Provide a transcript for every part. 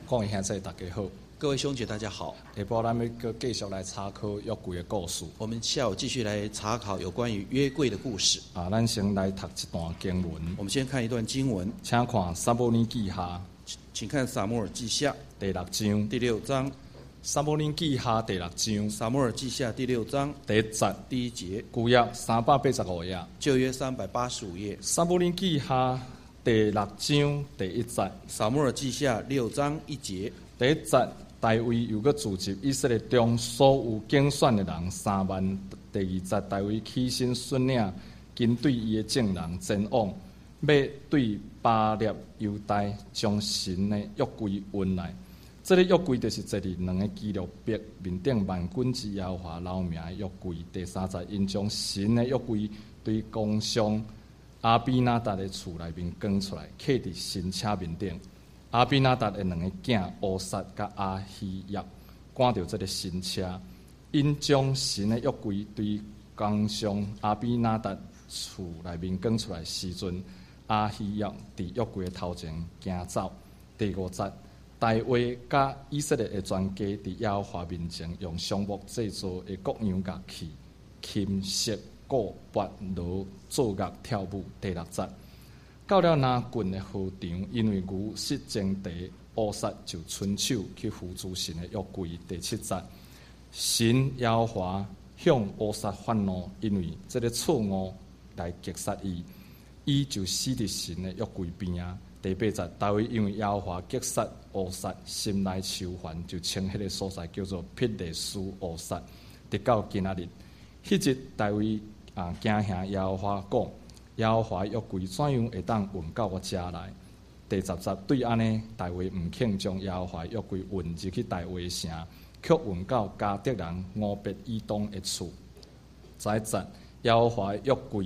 各位兄弟大家好， 各位兄姐大家好。 下晡咱要继续来查考约柜的故事。 我们下午继续来查考有关于约柜的故事。 咱先来读一段经文。 我们先看一段经文， 请看撒母耳记下， 请看撒母耳记下第6章。 第6章。 撒母耳记下第6章。 撒母耳记下第6章第1节。 第1节。 旧约385页。 旧约385页。 撒母耳记下第6章第1节。 撒母耳记下6章1节。 第1节，大卫又搁召集以色列中所有竞选的人3万。第2节，大卫起身率领跟对伊的众人前往，要对巴列犹大将神的约柜运来。这个约柜就是坐伫2个基路伯面顶万军之耶和华留名的约柜。第3节，因将神的约柜对公上阿比拿达的厝内面扛出来，刻伫神车面顶。阿比拿达的2个囝乌撒甲阿希亚赶到这个神车，因将神的约柜对公上阿比拿达厝内面扛出来时阵，阿希亚伫约柜的头前行走。第5节，大卫甲以色列的全家伫耶和华面前用橡木制作的各样乐器、琴瑟、鼓、钹、锣奏乐跳舞。第6节，到了拿郡的河场，因为牛失前地，乌撒就伸手去扶助神的约柜。第7节，神耶和华向乌撒发怒，因为这个错误来击杀伊，伊就死伫神的约柜边啊。第8节，大卫因为耶和华击杀乌撒，心内愁烦，就称迄个所在叫做毗列斯乌撒。直到今仔日，迄日大卫惊吓耶和华讲。耶和华约柜怎样会当运到我家来？第10节，对安尼，大卫唔肯将耶和华约柜运入去大卫城，却运到加德人俄别以东的厝。11节，耶和华约柜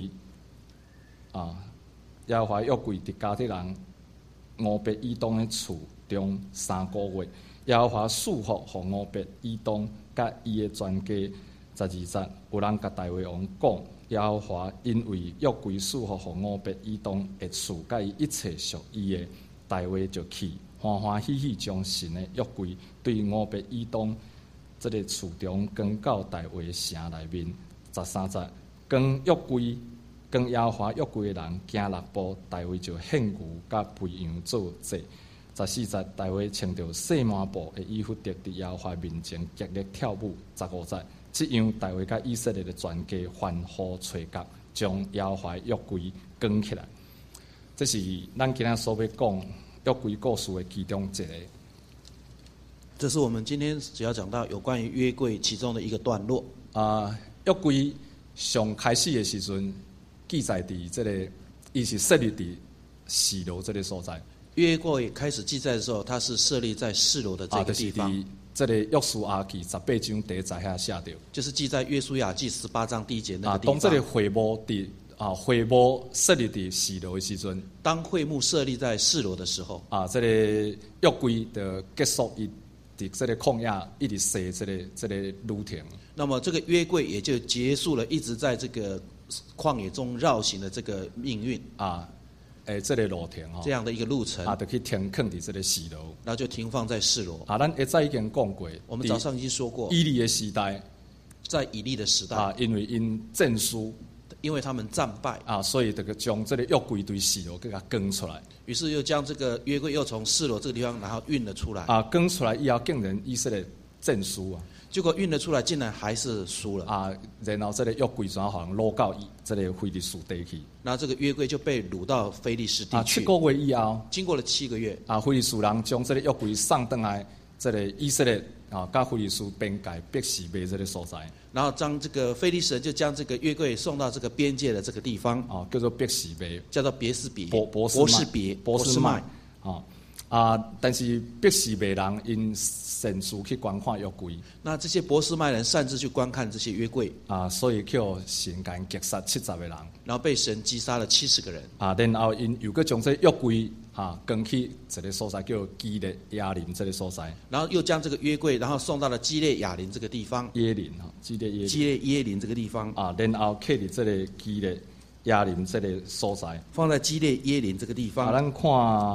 耶和华约柜伫加德人俄别以东的厝中3个月。耶和华赐福互俄别以东甲伊的全家。12节，有人甲大卫王讲。耶和华因为约柜赐福互俄别以东的厝，甲伊一切属伊的，大卫就去欢欢喜喜将神的约柜对俄别以东这个厝中扛到大卫城内面。13节，扛约柜、扛耶和华约柜的人行6步，大卫就献牛甲肥羊做祭。14节，大卫穿着细麻布的衣服，伫耶和华面前极力跳舞。15节。这样，大卫甲以色列的全家欢呼吹角，将耶和华约柜扛起来。这是咱今仔所要讲约柜故事的其中一个。 这是我们今天只要讲到有关于约柜其中的一个段落。 约柜上开始的时阵，记载伫这个，伊是设立伫示罗这个所在。 约柜开始记载的时候，它是设立在示罗的这个地方。 这个约书亚记18章第1节遐写着， 就是记在约书亚记18章第1节那个地方。 当这个会幕会幕设立伫示罗的时阵， 当会幕设立在示罗的时候， 这个约柜的结束伊伫这个旷野一直踅这个路程。 那么这个约柜也就结束了，一直在这个旷野中绕行的这个命运这个路程这样的一个路程就去停放伫这个示罗， 然后就停放在示罗。 咱下早已经讲过， 我们早上已经说过， 以利的时代， 在以利的时代因为因战输， 因为他们战败所以这个将这个约柜对示罗给它扛出来， 于是又将这个约柜又从示罗这个地方然后运了出来扛出来以后，竟然以色列战输结果运了出来，竟然还是输了然后这个约柜转好像落到这个非利士地去， 然后这个约柜就被掳到非利士地去。 7个月以后， 经过了7个月非利士人将这个约柜送回来，这个以色列甲非利士边界别是麦这个所在， 然后将这个非利士人就将这个约柜送到这个边界的这个地方叫做别是麦， 叫做别是别波斯麦但是别是麦人因擅自去观看约柜， 那这些波斯麦人擅自去观看这些约柜所以叫神间击杀70个人， 然后被神击杀了70个人然后因又搁将这约柜扛去一个所在叫基列亚林这个所在， 然后又将这个约柜然后送到了基列亚林这个地方， 耶林基列耶林这个地方然后刻伫这个基列亚林这个所在， 放在基列耶林这个地方咱看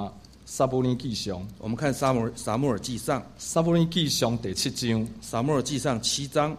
撒母耳記上， 我们看撒母耳记上， 撒母耳記上第7章撒母耳记上7章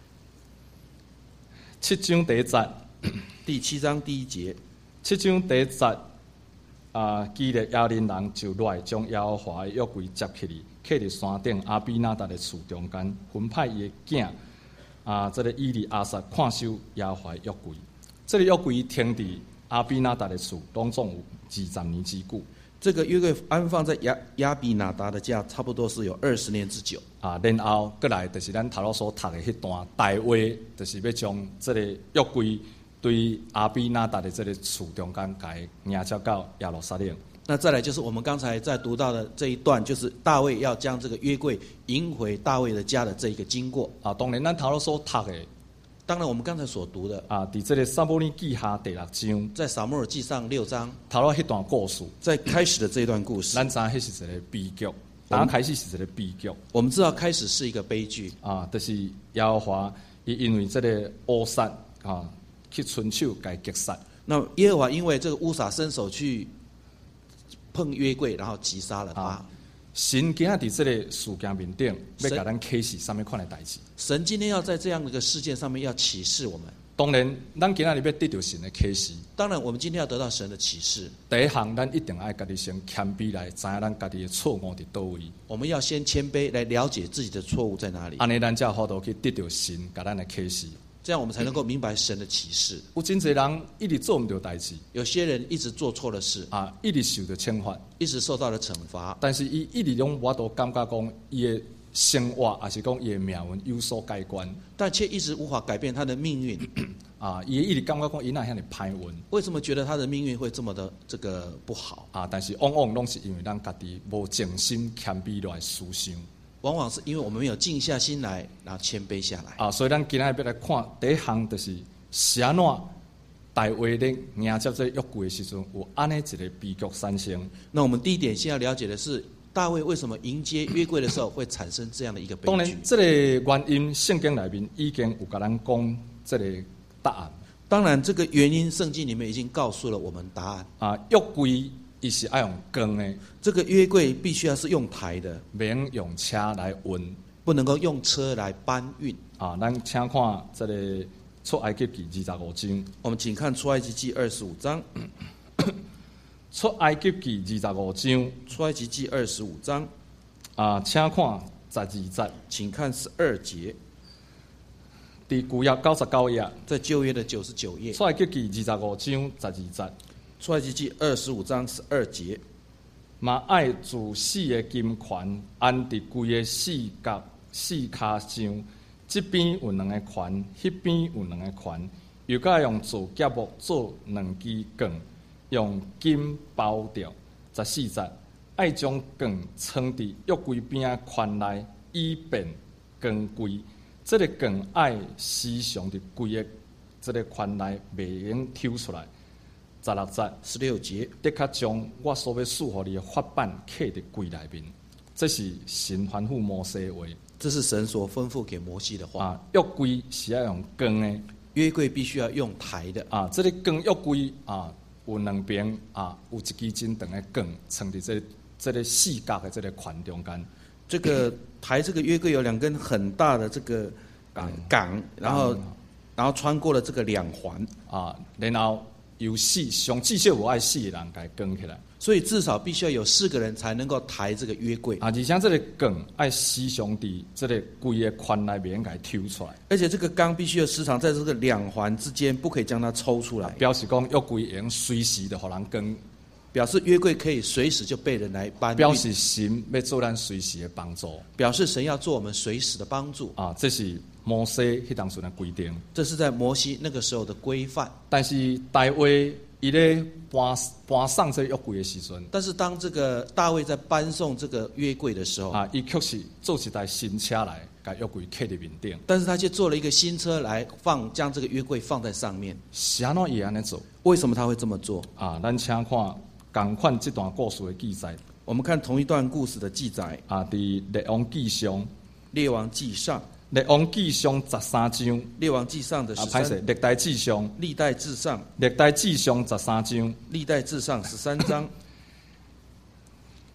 ，7章第1節， 第7章第1节。 7章第1節基列亞倫人就來將耶和華的約櫃接起嚟，刻伫山頂亞比拿達的厝中間，分派伊的囝這個以利亞撒看守耶和華的約櫃。這個約櫃停伫亞比拿達的厝，當總有20年之久。 这个约柜安放在亚比拿达的家，差不多是有20年之久。 然後過來就是咱頭路所讀的迄段大衛，就是要將這個約櫃對亞比拿達的這個厝中間，給迎接到耶路撒冷。 那再来就是我们刚才在读到的这一段，就是大卫要将这个约柜迎回大卫的家的这一个经过。 當然咱頭路所讀的。 当然，我们刚才所读的伫這個撒母耳記下第6章， 在撒母耳記上6章， 頭路迄段故事， 在開始的這一段故事， 咱知迄是一個悲劇，剛開始是一個悲劇。 我們知道開始是一個悲劇就是耶和華伊因為這個烏撒去伸手給擊殺。 那耶和華因為這個烏撒伸手去碰約櫃，然後擊殺了他。 神今仔伫這個事件面頂，要給咱啟示什麼款的代志？ 神今天要在這樣的一個事件上面要啟示我們。 當然，咱今仔日要得到神的啟示。 當然，我們今天要得到神的啟示。 第一項，咱一定要家己先謙卑來，知影咱家己的錯誤佇倒位。 我們要先謙卑來了解自己的錯誤在哪裡。 安尼，咱才有法度去得到神給咱的啟示。 這樣我們才能夠明白神的啟示。 有真濟人一直做唔到代志， 有些人一直做錯了事一直受到懲罰， 一直受到了懲罰。 但是伊一直攏無法度感覺講伊的生活，還是講伊的命運有所改觀， 但卻一直無法改變他的命運。 伊一直感覺講伊哪遐尼歹運。 為什麼覺得他的命運會這麼的這個不好？ 但是往往攏是因為咱家己無靜心謙卑來思想。 往往是因為我們沒有靜下心來，然後謙卑下來。 所以咱今日要來看第一項，就是是安怎大衛咧迎接這約櫃的時陣，有安尼一個悲劇產生。 那我們第一點先要了解的是，大衛為什麼迎接約櫃的時候會產生這樣的一個悲劇？ 當然，這個原因聖經裡面已經有甲咱講這個答案。 當然，這個原因聖經裡面已經告訴了我們答案。 約櫃伊是愛用扛的， 這個約櫃必須要是用抬的， 免用車來運， 不能夠用車來搬運。 咱請看這個出埃及記25章。 我們請看出埃及記25章。 出埃及記25章。 出埃及記25章。 請看12節。 請看12節。 佇舊約99頁， 在舊約的99頁。 出埃及記25章12節。 出埃及記25章12節。 嘛愛自死的金環安佇規個四腳上，這邊有2個環，迄邊有2個環，又甲用做夾木做2支槓，用金包掉。14節，愛將槓藏佇約櫃邊環內，以便扛櫃。這個槓愛時常佇規個這個環內，袂用抽出來。16節，的確將我所要賜予你的法版刻在櫃內面，這是神吩咐摩西的話。 這是神所吩咐給摩西的話。 約櫃是要用扛的， 約櫃必須要用抬的。 這個扛約櫃有兩邊有一支真長的槓，藏在這個四角的這個環中間。 這個抬這個約櫃有2根很大的這個槓，然後穿過了這個2環然後有上至少有愛4個人給扛起來， 所以至少必須要有4個人才能夠抬這個約櫃。 而且這個槓愛時常佇這個規個環內面給抽出來， 而且這個鋼必須要時常在這個2環之間，不可以將它抽出來。 表示講約櫃能隨時的給人扛， 表示約櫃可以隨時就被人來搬運。 表示神要做咱隨時的幫助， 表示神要做我們隨時的幫助。 這是摩西迄當時的規定， 這是在摩西那個時候的規範。 但是大衛伊咧搬送這約櫃的時陣， 但是當這個大衛在搬送這個約櫃的時候， 伊確實做一台新車來，把約櫃刻在面頂。 但是他卻做了一個新車來將這個約櫃放在上面。 是安怎伊安尼做？ 為什麼他會這麼做？ 咱請看同款這段故事的記載。 我們看同一段故事的記載。 佇列王記上。 列王記上。 列王記上13章。 列王記上的13。 歷代志上。 歷代志上。 歷代志上13章。 歷代志上13章。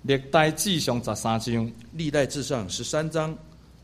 历代志上13章， 历代志上13章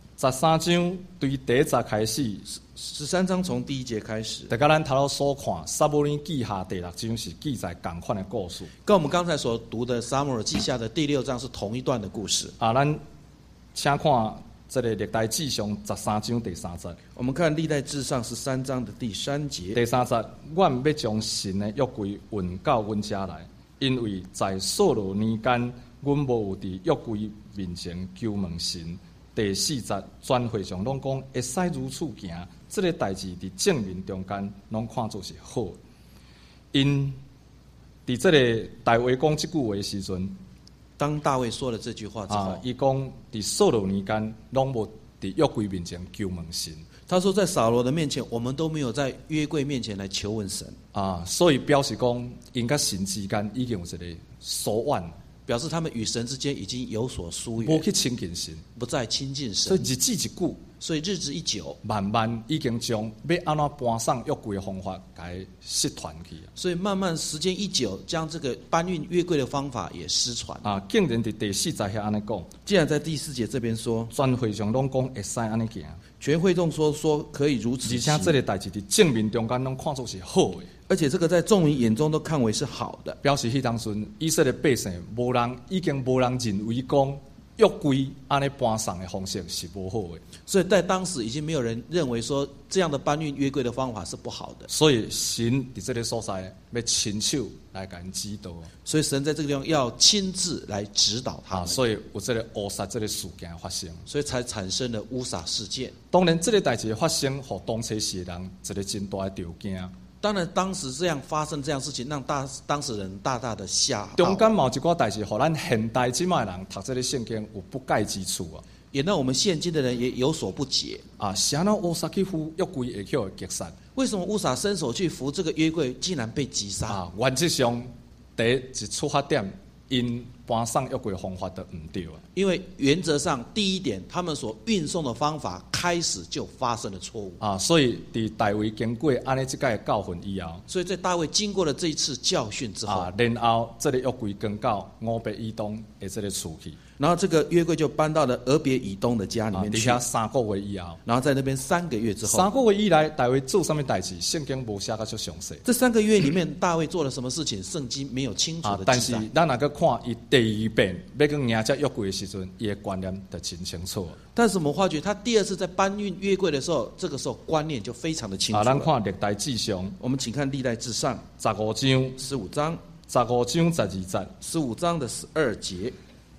13章对第1节开始 ，13章从第1节开始， 就跟咱头头所看撒母耳记下第6章是记载同款的故事。 跟我们刚才所读的撒母耳记下的第6章是同一段的故事。 咱请看这个历代志上13章第3节。 我们看历代志上13章的第3节。 第3节，阮要将神的约柜运到阮家来，因为在扫罗年间，阮无有伫约柜面前求问神。第4节，全会上拢讲会使如此行，这个代志伫正面中间拢看作是好。因伫这个大卫讲这句话的时阵， 当大卫说了这句话之后， 伊讲伫扫罗年间拢无伫约柜面前求问神。 他说在扫罗的面前，我们都没有在约柜面前来求问神。 所以表示讲，因甲神之间已经有一个疏远。 表示他们与神之间已经有所疏远， 无去亲近神， 不再亲近神。 所以日子一久， 所以日子一久， 慢慢已经将要安怎搬送约柜的方法给失传去。 所以慢慢时间一久，将这个搬运约柜的方法也失传。 竟然伫第4节遐安尼讲， 既然在第4节这边说， 全会上拢讲会使安尼行， 全会众说可以如此行， 而且这个代志伫正面中间拢看作是好的。 而且这个在众人眼中都看为是好的， 表示迄当时以色列百姓已经无人认为讲约柜安尼搬送的方式是不好的。 所以在当时已经没有人认为说这样的搬运约柜的方法是不好的。 所以神伫这个所在要亲手来给人指导。 所以神在这个地方要亲自来指导他们。 所以有这个乌撒这个事件发生， 所以才产生了乌撒事件。 当然，这个代志发生，互当时世人一个真大的条件。 当然，当时这样发生这样事情，让当事人大大的吓到。 中间某一寡代志，互咱现代今卖人读这个圣经有不解之处啊。 也让我们现今的人也有所不解是安怎乌撒去扶约柜下口的击杀？ 为什么乌撒伸手去扶这个约柜，竟然被击杀？ 原则上，第一出发点，因搬送约柜的方法都唔对啊。 因为原则上，第一点，他们所运送的方法开始就发生了错误所以伫大卫经过安尼这个教训以后， 所以在大卫经过了这一次教训之后， 然后这个约柜跟到俄别以东的这个厝去。 然后这个约柜就搬到了俄别以东的家里面去。 底下3个月以后， 然后在那边3个月之后， 3个月以来，大卫做什么代志？圣经无写得足详细。 这3个月里面，大卫做了什么事情？圣经没有清楚的记载。 但是咱若个看伊第2遍要去迎接约柜的时阵，伊的观念就真清楚。 但是我们发觉，他第2次在搬运约柜的时候，这个时候观念就非常的清楚了。 咱看历代志上， 我们请看历代志上 15章 15章 15章12节 ，15章的12节。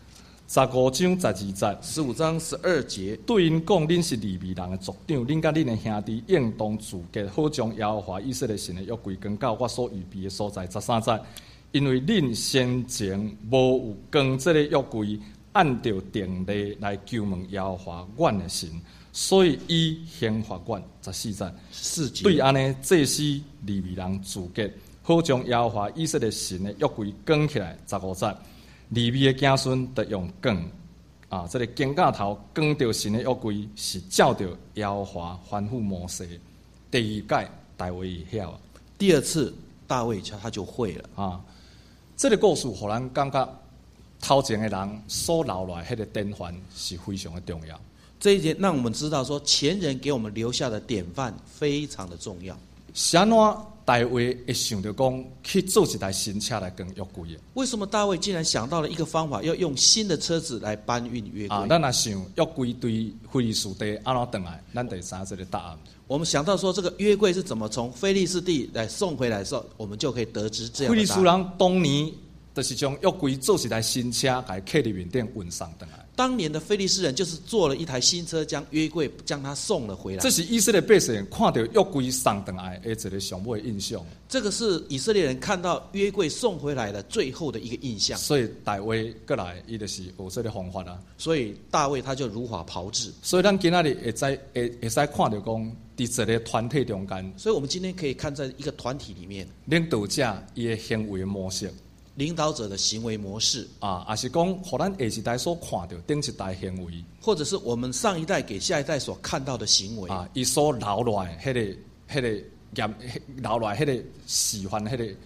15章12节 ，15章12节， 对因讲：恁是利未人的族长，恁甲恁的兄弟应当自洁，好将耶和华以色列神的约柜扛到我所预备的所在。13节，因为恁先前无有扛这个约柜，按照定例来求问耶和华阮的神，所以伊刑罚阮。14节 ，4节， 对安尼祭司利未人自洁，好将耶和华以色列神的约柜扛起来。15节。利未的子孙得用杠这个肩架头扛着神的约柜，是照着耶和华吩咐摩西。第2届大卫也晓。 第2次大卫他就会了这个故事互咱感觉头前的人所留来迄个典范是非常的重要。 这一点让我们知道说，前人给我们留下的典范非常的重要。 是安怎大卫会想到讲去做一台新车来扛约柜的？ 为什么大卫竟然想到了一个方法，要用新的车子来搬运约柜？ 咱若想约柜对非利士地安怎回来，咱就会知这个答案。 我们想到说这个约柜是怎么从非利士地来送回来的时候，我们就可以得知这样的答案。 非利士人当年就是将约柜做一台新车，给客入面顶运送回来。 当年的非利士人就是做了一台新车，将约柜将它送了回来。 这是以色列百姓看到约柜送回来的一个上尾印象。 这个是以色列人看到约柜送回来的最后的一个印象。 所以大卫过来，伊就是有这个方法啊。 所以大卫他就如法炮制。 所以咱今仔日会使看到讲，伫一个团体中间。 所以我们今天可以看在一个团体里面， 领导者伊的行为模式。 领导者的行为模式也是讲，互咱下一代所看到顶一代行为， 或者是我们上一代给下一代所看到的行为伊所留落来迄个留落来迄个示范迄个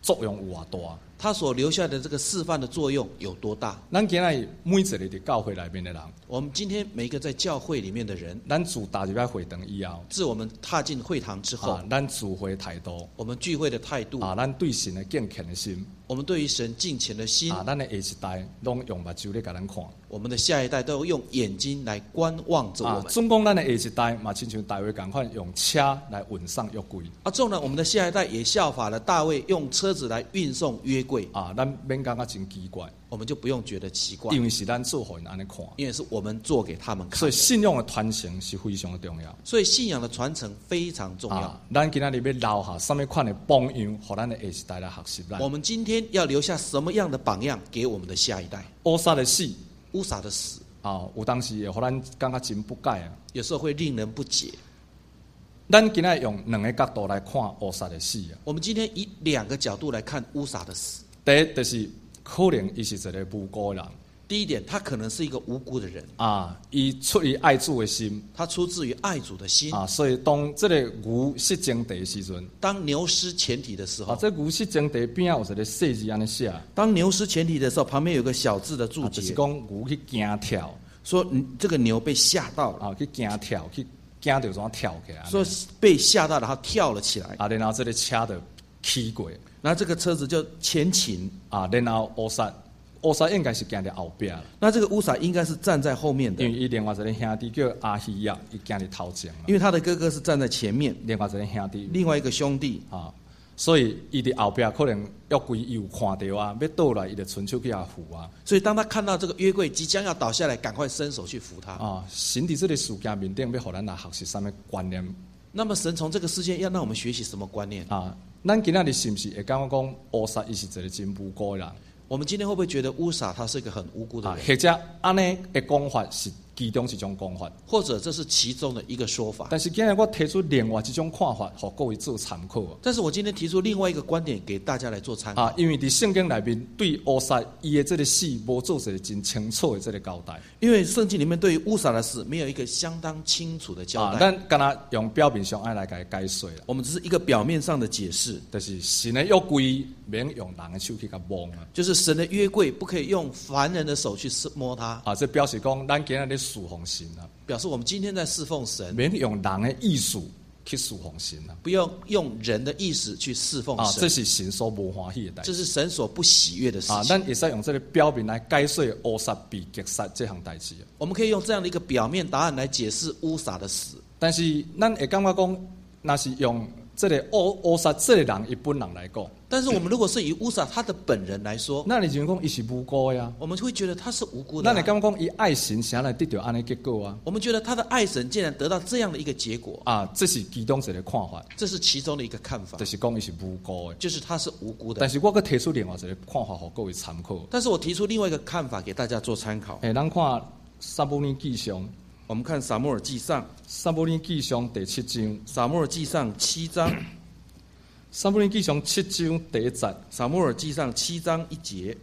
作用有偌大。 他所留下的这个示范的作用有多大？ 咱今日每一个伫教会内面的人， 我们今天每一个在教会里面的人， 咱自踏入来会堂以后， 自我们踏进会堂之后， 咱聚会态度， 我们聚会的态度， 咱对神的敬虔的心， 我们对于神敬虔的心， 咱的下一代拢用目睭咧甲咱看。 我们的下一代都用眼睛来观望着我们。 总讲咱的下一代嘛，亲像大卫共款，用车来运送约柜。 纵然我们的下一代也效法了大卫，用车子来运送约柜。 咱免感觉真奇怪， 我们就不用觉得奇怪， 因为是咱做互人安尼看， 因为是我们做给他们看。 所以信仰的传承是非常的重要。 所以信仰的传承非常重要。 咱今仔日要留下什么款的榜样，互咱的下一代来学习咱。 我们今天要留下什么样的榜样给我们的下一代？ 乌撒的死， 乌撒的死。 有当时会互咱感觉真不解啊， 有时候会令人不解。 咱今仔用两个角度来看乌撒的死啊。 我们今天以两个角度来看乌撒的死。 第一就是可能伊是一个无辜人。 第一点，他可能是一个无辜的人伊出于爱主的心， 他出自于爱主的心所以当这个牛失争地的时阵， 当牛失前蹄的时候， 这牛失争地边有一个细字安尼写。 当牛失前蹄的时候，旁边有个小字的注解， 就是讲牛去惊跳， 说这个牛被吓到了去惊跳，去惊到怎样跳起来， 说被吓到了，他跳了起来然后这个车就起过， 然后这个车子就前倾然后乌撒应该是行在后边， 那这个乌撒应该是站在后面的， 因为伊另外一个兄弟叫阿希亚，伊行在头前， 因为他的哥哥是站在前面， 另外一个兄弟， 另外一个兄弟所以伊伫后边可能约柜伊有看到要倒来，伊就伸手去遐扶所以当他看到这个约柜即将要倒下来，赶快伸手去扶他神伫这个事件面顶要互咱来学习什么观念？ 那么神从这个事件要让我们学习什么观念咱今仔日是不是会感觉讲乌撒伊是一个真无辜的人？ 我们今天会不会觉得乌撒他是一个很无辜的人？ 或者安尼的讲法是其中一种讲法， 或者这是其中的一个说法。 但是今日我提出另外一种看法，给各位做参考。 但是我今天提出另外一个观点给大家来做参考因为伫圣经里面对乌撒伊的这个死无做一个真清楚的这个交代。 因为圣经里面对于乌撒的死没有一个相当清楚的交代。 咱敢若用表面上爱来给解说了。 我们只是一个表面上的解释， 就是神的约柜免用人的手去甲摸就是神的约柜不可以用凡人的手去摸它这表示讲咱今日咧侍奉神表示我们今天在侍奉神， 免用人的意思去侍奉神不要用人的意识去侍奉神这是神所不欢喜的代志， 这是神所不喜悦的事情咱会使用这个表面来解说乌撒被击杀这项代志。 我们可以用这样的一个表面答案来解释乌撒的死， 但是咱会感觉讲，那是用这个乌撒这个人伊本人来讲， 但是我们如果是以乌撒他的本人来说， 那你就讲伊是无辜的我们会觉得他是无辜的那你感觉讲伊爱神啥来得到安尼结果我们觉得他的爱神竟然得到这样的一个结果这是其中一个看法， 这是其中的一个看法， 就是讲伊是无辜的， 就是他是无辜的。 但是我搁提出另外一个看法，给各位参考。 但是我提出另外一个看法给大家做参考。 咱看撒母耳记上， 我们看撒母耳记上， 撒母耳记上第7章， 撒母耳记上7章， 撒母耳记上7章第1节， 撒母耳记上7章1节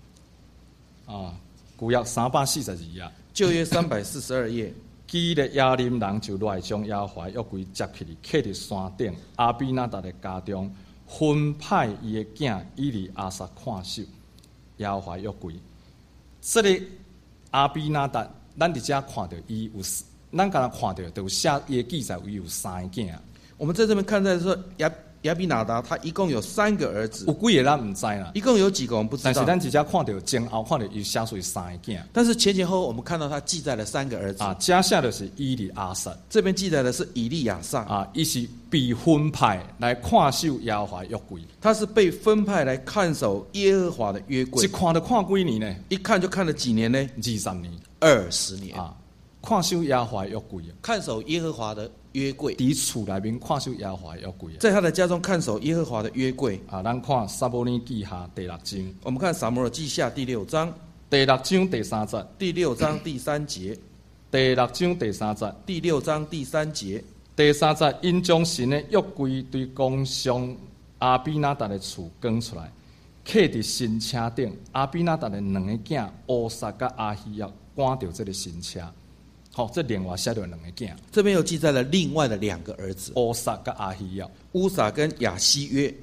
旧约342页， 旧约342页。 基列亚林人就来将耶和华约柜接起来，刻伫山顶阿比纳达的家中，分派伊的囝以利亚撒看守耶和华约柜。这个阿比纳达，咱伫遮看到伊有，咱敢若看到就有写伊的记载，伊有3个囝。 我们在这边看到说亚比拿达他一共有3个儿子， 有几个咱唔知啦， 一共有几个我们不知道。 但是咱直接看到前后看到伊写出3个囝， 但是前后我们看到他记载了3个儿子遮写的是以利亚撒， 这边记载的是以利亚撒伊是被分派来看守耶和华约柜， 他是被分派来看守耶和华的约柜。 一看就看几年呢？ 一看就看了几年呢 ？20年。 20年看守耶和华约柜， 看守耶和华的约柜， 伫厝内面看守耶和华约柜， 在他的家中看守耶和华的约柜咱看撒母耳记下第6章， 我们看撒母耳记下第6章， 第6章第3节， 第6章第3节， 第6章第3节， 第6章第3节， 第3节，因将神的约柜对宫上阿比纳达的厝扛出来，刻伫新车顶。阿比纳达的2个囝乌撒甲阿希亚赶到这个新车。这另外写了2个囝， 这边又记载了另外的2个儿子， 乌撒甲阿希亚。 乌撒跟亚希约。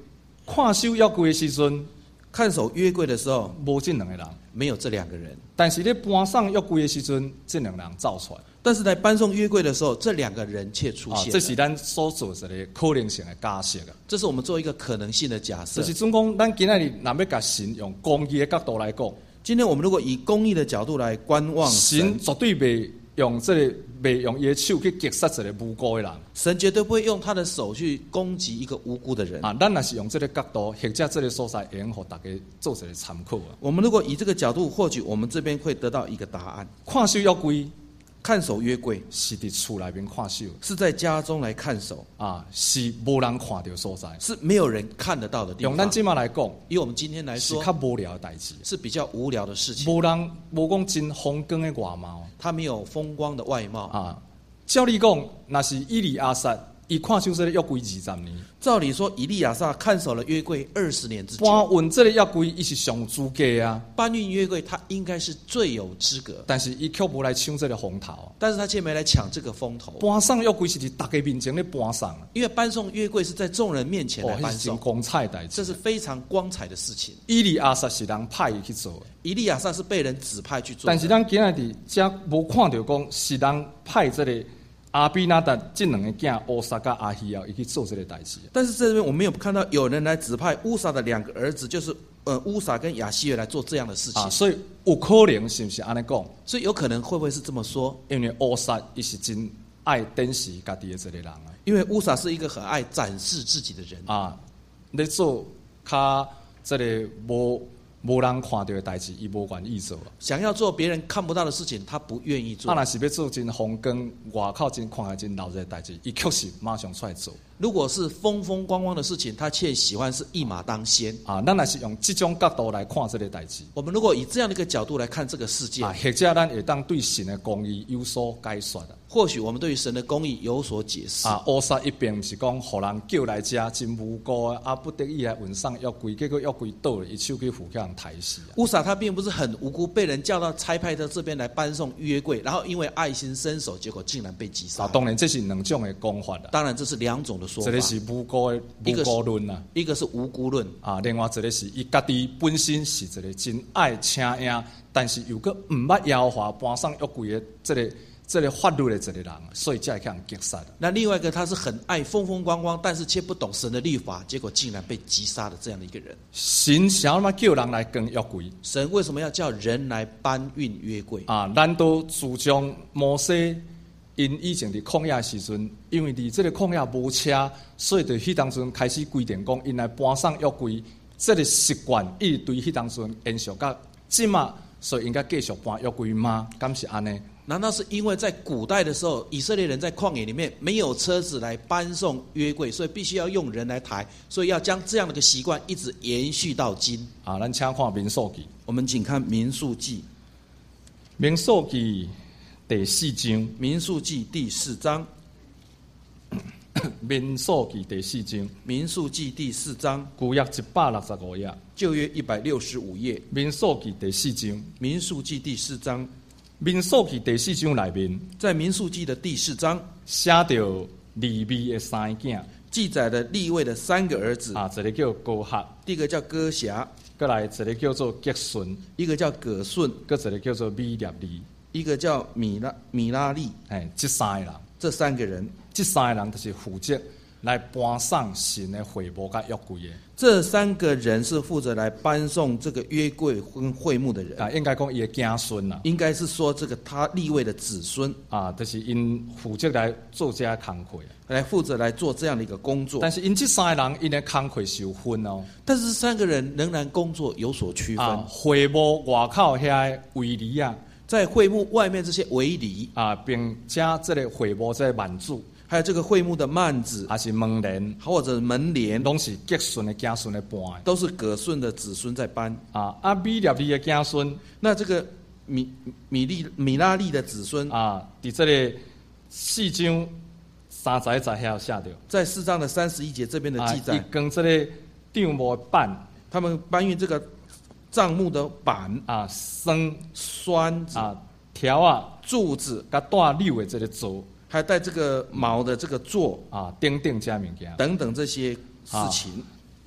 看守约柜的时阵， 看守约柜的时候， 无这两个人， 没有这2个人， 但是咧搬送约柜的时阵，这两个人走出来。 但是在搬送约柜的时候，这2个人却出现了。 这是咱所做一个可能性的假设啊。 这是我们做一个可能性的假设。 就是总讲，咱今仔日若要甲神用公义的角度来讲， 今天我们如果以公义的角度来观望神绝对袂用袂用伊的手去击杀一个无辜的人。 神绝对不会用他的手去攻击一个无辜的人。 啊，咱若是用这个角度，或者这个所在，会用互大家做一个参考啊。 我们如果以这个角度，或许我们这边会得到一个答案。 看守约柜， 看守约柜是伫厝内面看守， 是在家中来看守啊，是无人看到所在， 是没有人看得到的地方。 用咱即马来讲， 以我们今天来说， 是较无聊的代志， 是比较无聊的事情。 无人无讲真风光的外貌， 他没有风光的外貌啊。照理讲，那是以利亚撒，伊看守这个约柜20年。 照理说，以利亚撒看守了约柜20年之久。 搬运这个约柜，伊是上有资格啊。 搬运约柜，他应该是最有资格， 但是伊却无来抢这个风头。 但是他却没来抢这个风头。 搬送约柜是伫大家面前咧搬送， 因为搬送约柜是在众人面前来搬送， 光彩代志， 这是非常光彩的事情。 以利亚撒是人派伊去做的， 以利亚撒是被人指派去做的。 但是咱今仔日遮无看到讲是人派这个阿比拿达这2个囝乌撒甲阿希亚伊去做这个代志。 但是这边我没有看到有人来指派乌撒的2个儿子，就是乌撒跟亚希尔来做这样的事情。 啊，所以有可能是不是安尼讲？ 所以有可能会不会是这么说？ 因为乌撒伊是真爱展示家己的这个人啊。 因为乌撒是一个很爱展示自己的人啊，咧做较这个无人看到的代志，伊无愿意做。 想要做别人看不到的事情，他不愿意做。 若是要做真风光、外口真看起来真闹热的代志，伊确实马上出来做。 如果是风风光光的事情，他却喜欢是一马当先啊。咱若是用这种角度来看这个代志， 我们如果以这样的一个角度来看这个世界， 啊，或者咱会当对神的公义有所解说的。 或许我们对于神的公义有所解释。 啊，乌撒一边是讲，互人叫来遮真无辜的，啊不得已来运送约柜，结果约柜倒了，伊手去扶起人抬死。 乌撒他并不是很无辜，被人叫到差派到这边来搬送约柜，然后因为爱心伸手，结果竟然被击杀。 啊，当然这是2种的讲法啦。 当然这是2种的说法。 这个是无辜的无辜论啦， 一个是无辜论啊，另外一个是伊家己本身是一个真爱请仰，但是又个唔捌耶和华搬送约柜的这个法律的这个人，所以才会去人击杀的。 那另外一个他是很爱风风光光，但是却不懂神的律法，结果竟然被击杀的这样的一个人。 神想要嘛叫人来跟约柜， 神为什么要叫人来搬运约柜啊？咱都主张摩西因以前伫旷野时阵，因为伫这个旷野无车，所以伫迄当阵开始规定讲，因来搬送约柜，这个习惯一直对迄当阵延续到即嘛，所以应该继续搬约柜吗？敢是安尼？ 难道是因为在古代的时候，以色列人在旷野里面没有车子来搬送约柜，所以必须要用人来抬，所以要将这样的一个习惯一直延续到今？ 啊，咱请看民数记。 我们请看民数记， 民数记第4章。 民数记第4章。 民数记第4章。 民数记第4章。 旧约165页。 旧约165页。 民数记第4章。 民数记第4章。 民数记第4章内面， 在民数记的第4章写到利未的3个囝， 记载了利未的3个儿子。 啊，一个叫哥哈， 第一个叫哥辖， 再来一个叫做吉顺， 一个叫葛顺， 再一个叫做米列利， 一个叫米拉利。 这3个人， 这3个人， 这3个人就是负责来搬送神的会幕甲约柜的。 这3个人是负责来搬送这个约柜跟会幕的人。 啊，应该讲伊的子孙啦。 应该是说这个他利未的子孙啊，就是因负责来做这些工课， 来负责来做这样的一个工作。 但是因这3个人，因的工课是有分哦。 但是3个人仍然工作有所区分。 啊，会幕外口遐围篱啊， 在会幕外面这些围篱啊，并加这个会幕这幔子。 还有这个会幕的幔子， 还是门帘， 或者门帘， 拢是吉顺的子孙来搬的， 都是葛顺的子孙在搬。 啊，米列利的子孙， 那这个米拉利的子孙啊，伫这个4章30节遐写着， 在4章的31节这边的记载， 跟这个帐幕板， 他们搬运这个帐幕的板啊， 栓子啊，条啊， 柱子， 甲带柳的这个座。 还带这个毛的这个座啊，等等这物件等等这些事情。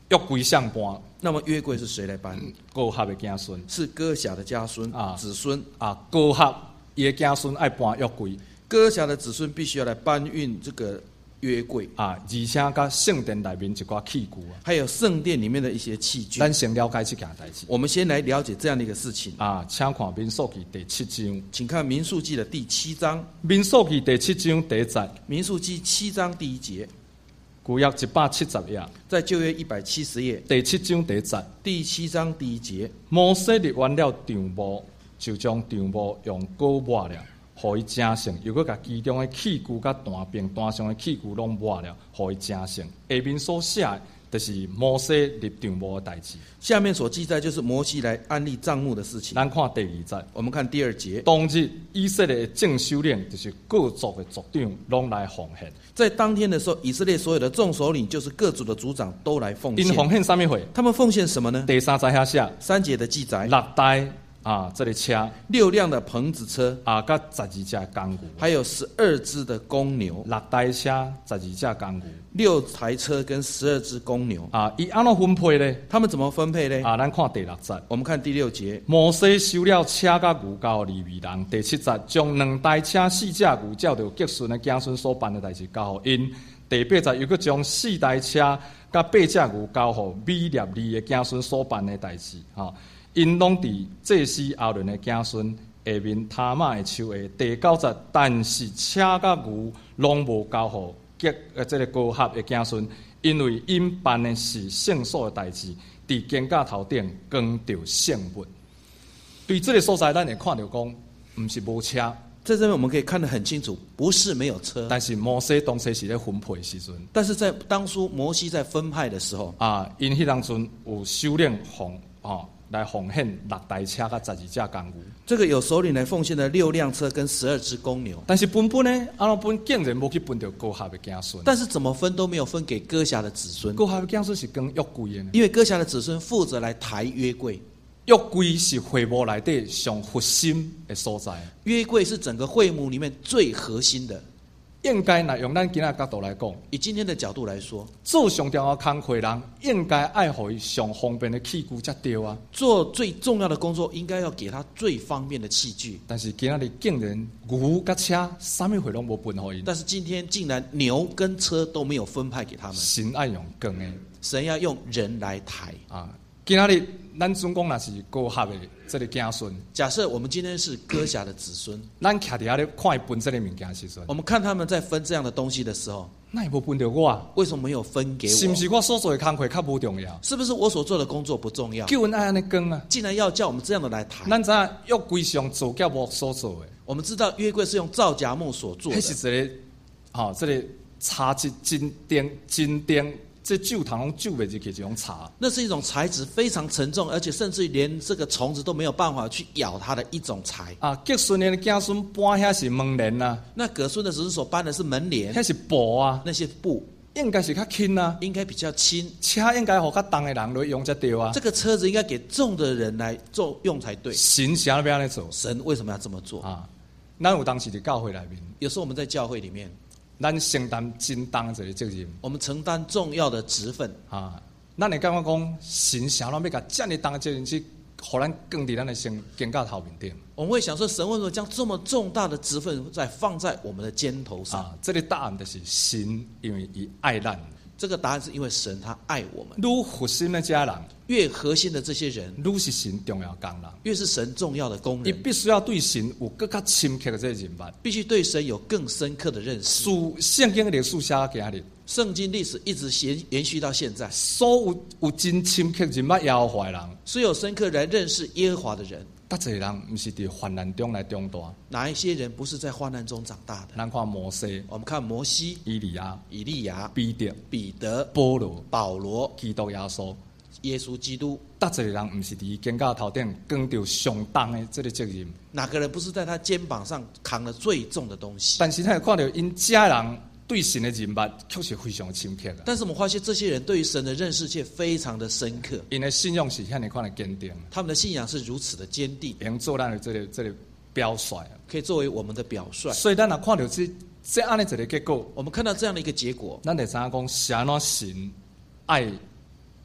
约柜相搬， 那么约柜是谁来搬？ 哥合的子孙是哥辖的家孙子孙啊，哥合伊的子孙爱搬约柜， 哥辖的子孙必须要来搬运这个约柜啊，而且甲圣殿内面一寡器具啊， 还有圣殿里面的一些器具。 咱先了解这件代志。 我们先来了解这样的一个事情啊，请看民数记第7章， 请看民数记的第7章。 民数记第7章第1节， 民数记7章第1节， 旧约170页， 在旧约170页第7章第1节， 第7章第1节， 摩西立完了帐幕，就将帐幕用膏抹了。互伊正圣，又搁甲其中的器具甲弹柄、弹上的器具拢抹了，互伊正圣。下面所写的，就是摩西立帐幕的代志。 下面所记载就是摩西来安立帐幕的事情。 咱看第2节， 我们看第2节。 当日以色列的正首领，就是各族的族长，拢来奉献。 在当天的时候，以色列所有的众首领，就是各族的族长，都来奉献。 因奉献什么货？ 他们奉献什么呢？ 第3节遐写 3节的记载 ，6台啊，这个车 ，6辆的棚子车啊，甲12只公牛， 还有12只的公牛 ，6台车，12只公牛 ，6台车跟12只公牛啊，伊安怎分配呢？ 他们怎么分配呢？ 啊，咱看第6节， 我们看第6节， 摩西收了车甲牛交利未人。第7节，将2台车、4只牛照着结孙的子孙所办的代志交互因。第8节，又搁将4台车甲8只牛交互米列利的子孙所办的代志，哈。因拢伫祭司亚伦的子孙下面他玛的手下。第9节，但是车甲牛拢无交互这个哥合的子孙，因为因办的是圣所的代志，伫肩胛头顶扛着圣物。对这个所在，咱会看到讲，毋是无车。 在这边我们可以看得很清楚，不是没有车， 但是摩西当时是咧分配的时阵， 但是在当初摩西在分派的时候啊，因迄当阵有首领奉来奉献6台车甲12只公牛。 这个有首领来奉献的6辆车跟12只公牛， 但是分呢，安怎分竟然无去分到哥合的子孙。 但是怎么分都没有分给哥辖的子孙。 哥合的子孙是跟约柜的， 因为哥辖的子孙负责来抬约柜。 约柜是会幕内底上核心的所在。 约柜是整个会幕里面最核心的。 应该来用咱今仔角度来讲， 以今天的角度来说， 做上重要的工课人，应该爱互伊上方便的器具才对啊。 做最重要的工作，应该要给他最方便的器具。 但是今仔日竟然牛甲车，啥物货拢无分互因。 但是今天竟然牛跟车都没有分派给他们。 神爱用工的， 神要用人来抬啊。今仔日咱总讲若是哥合的这个子孙， 假设我们今天是哥辖的子孙， 咱徛伫遐咧看伊分这个物件的时阵， 我们看他们在分这样的东西的时候， 那也无分到我， 为什么没有分给我？ 是不是我所做的工课较无重要？ 是不是我所做的工作不重要？ 叫阮爱安尼讲啊！ 竟然要叫我们这样的来抬。 咱知影约柜上做脚木所做的， 我们知道约柜是用皂荚木所做的， 迄是一个这个茶金钉。这酒堂拢酒袂入去这种茶， 那是一种材质非常沉重，而且甚至于连这个虫子都没有办法去咬它的一种材。 啊，结孙的子孙搬遐是门帘啊， 那葛孙的子孙所搬的是门帘， 遐是布啊， 那些布应该是较轻啊， 应该比较轻， 车应该互较重的人来用才对啊。 这个车子应该给重的人来用才对。 神想要安尼做， 神为什么要这么做啊？咱有当时伫教会内面， 有时候我们在教会里面。 咱承担真重一个责任， 我们承担重要的职分啊！咱会感觉讲，神想要甲这么重的责任去，互咱扛伫咱的肩胛头面顶。 我们会想说，神为什么将这么重大的职分放在我们的肩头上？ 啊，这个答案就是神，因为伊爱咱。 这个答案是因为神他爱我们。 愈核心的家人， 越核心的这些人， 愈是神重要工人， 越是神重要的工人。 你必须要对神有更加深刻的这个认识， 必须对神有更深刻的认识。 圣经的历史写到今日， 圣经历史一直延续到现在。 所有真深刻认捌耶和华的人， 所有深刻来认识耶和华的人， 哪一个人不是伫患难中来长大？ 哪一些人不是在患难中长大的？ 咱看摩西， 我们看摩西、 以利亚、 彼得、保罗、 基督耶稣、 耶稣基督， 哪一个人不是伫肩胛头顶扛着上重的这个责任？ 哪个人不是在他肩膀上扛了最重的东西？ 但是他会看到因家人对神的认识确实非常深刻。 但是我们发现这些人对于神的认识却非常的深刻， 因的信仰是遐尼款的坚定， 他们的信仰是如此的坚定， 能做咱的这个表率， 可以作为我们的表率。 所以咱若看到这样的一个结果， 我们看到这样的一个结果， 咱就知影讲是安怎神爱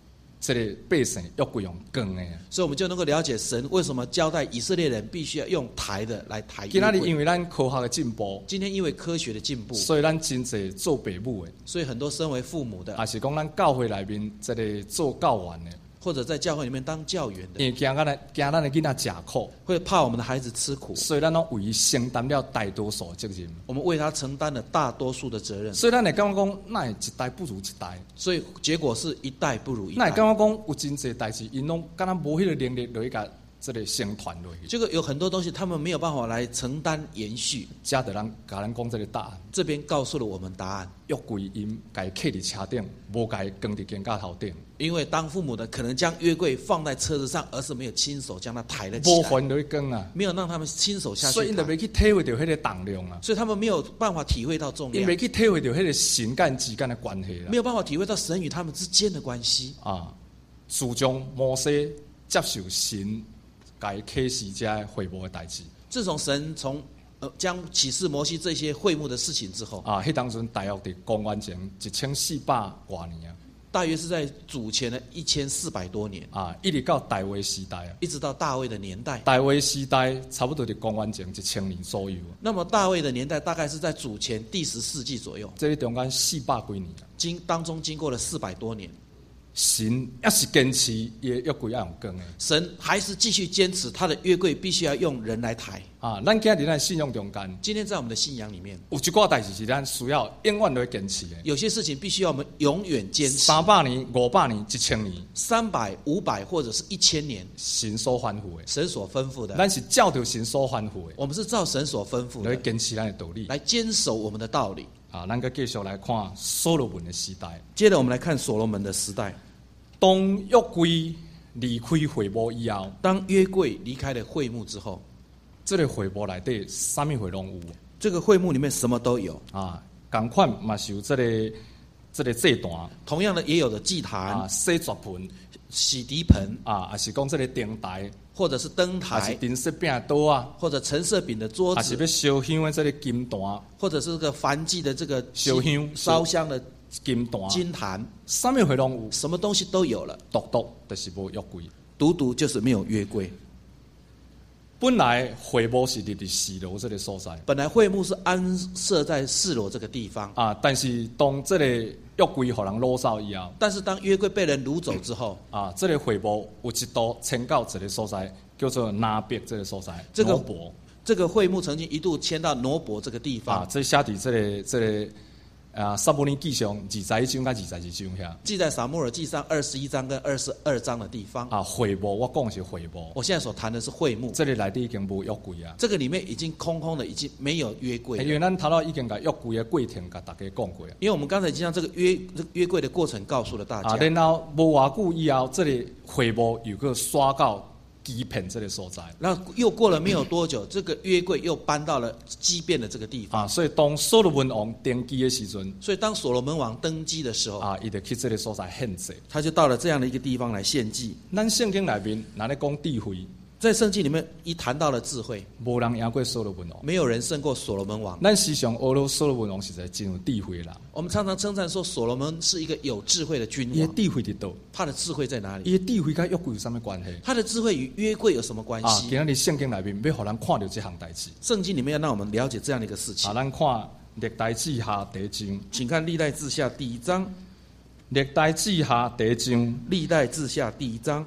这个百姓约柜用更的。 所以我们就能够了解神为什么交代以色列人必须要用抬的来抬今仔日约柜。 因为咱科学的进步， 今天因为科学的进步， 所以咱真侪做父母的， 所以很多身为父母的， 也是讲咱教会内面这个做教员的， 或者在教会里面当教员的， 因为惊咱的囡仔吃苦， 会怕我们的孩子吃苦， 所以咱拢为伊承担了大多数的责任。 我们为他承担了大多数的责任， 所以咱会感觉讲，那一代不如一代， 所以结果是一代不如一那会代。 感觉讲有真侪代志，因拢敢若无迄个能力落去甲这个成团落去。 这个有很多东西他们没有办法来承担延续， 遮的人甲咱讲这个答案， 这边告诉了我们答案。 约柜因该客伫车顶，无该扛伫肩胛头顶， 因为当父母的可能将约柜放在车子上，而是没有亲手将它抬了起来， 无还落去扛啊， 没有让他们亲手下所以因就去抬， 袂去体会到迄个重量啊， 所以他们没有办法体会到重量， 因袂去体会到迄个神间之间的关系啦没。有办法体会到神与他们之间的关系。 啊，自从摩西接受神该启示遮的会幕的代志自从神将启示摩西这些会幕的事情之后， 啊，迄当阵大约伫公元前1400多年啊， 大约是在主前的1400多年， 啊，一直到大卫时代啊， 一直到大卫的年代。 大卫时代差不多伫公元前1000年左右啊， 那么大卫的年代大概是在主前第10世纪左右， 这里中间400几年啊， 当中经过了400多年， 神也是坚持伊的约柜要用扛的神还是继续坚持他的约柜必须要用人来抬。 啊，咱今日咱的信仰中间今天在我们的信仰里面， 有一寡代志是咱需要永远都要坚持的。 有些事情必须要我们永远坚持。 300年、500年、1000年， 300、500或者是1000年， 神所吩咐的， 神所吩咐的， 咱是照着神所吩咐的， 我们是照神所吩咐的来坚持咱的道理。 来坚守我们的道理。 啊，咱个继续来看所罗门的时代。 接着我们来看所罗门的时代。 当约柜离开会幕以后， 当约柜离开了会幕之后， 这个会幕内底啥物会拢有这个会幕里面什么都有。 啊，同款嘛是有这个祭坛同样的，也有的祭坛、 啊、洗濯盆洗涤盆， 啊，也是讲这个灯台， 或者是灯还是台， 陈设饼桌啊， 或者陈设饼的桌还是要子， 烧香的这个金坛、 或者是这个燔祭的这个烧香烧香的金坛， 金坛， 啥物会拢有， 什么东西都有了， 独独就是无约柜。 独独就是没有约柜。 本来会幕是伫示罗这个所在本来会幕是安设在示罗这个地方， 啊，但是当这个约柜互人掳走以后， 但是当约柜被人掳走之后， 啊，这个会幕有一度迁到一个所在，叫做拿别这个所在， 这个挪伯这个会幕曾经一度迁到挪伯这个地方， 啊，这写伫这个啊撒母耳记上21章甲22章遐记在撒母耳记上21章跟22章的地方。 啊，会幕我讲的是会幕， 我现在所谈的是会幕， 这个内底已经无约柜啊， 这个里面已经空空的，已经没有约柜了。 因为咱头头已经甲约柜的过程甲大家讲过啊， 因为我们刚才已经将这个约柜的过程告诉了大啊， 家， 然后无偌久以后，这个会幕又个刷到基片这个所在。 然后又过了没有多久，这个约柜又搬到了基遍的这个地方。 啊，所以当所罗门王登基的时阵， 所以当所罗门王登基的时候， 啊，伊就去这个所在献祭。 他就到了这样的一个地方来献祭。 咱圣经内面，若咧讲智慧， 在圣经里面一谈到了智慧， 无人赢过所罗门王。 没有人胜过所罗门王。 咱时常学了所罗门王是一个真有智慧的人， 我们常常称赞说所罗门是一个有智慧的君伊的王。 智慧伫倒？ 他的智慧在哪里？ 伊的智慧甲约柜有啥物关系？ 他的智慧与约柜有什么关啊， 系？ 今仔日圣经内面要互咱看到这项代志。 圣经里面要让我们了解这样的一个事情啊，。咱看历代志下第一章， 请看历代志下第1章， 历代志下第一章历代志下第1章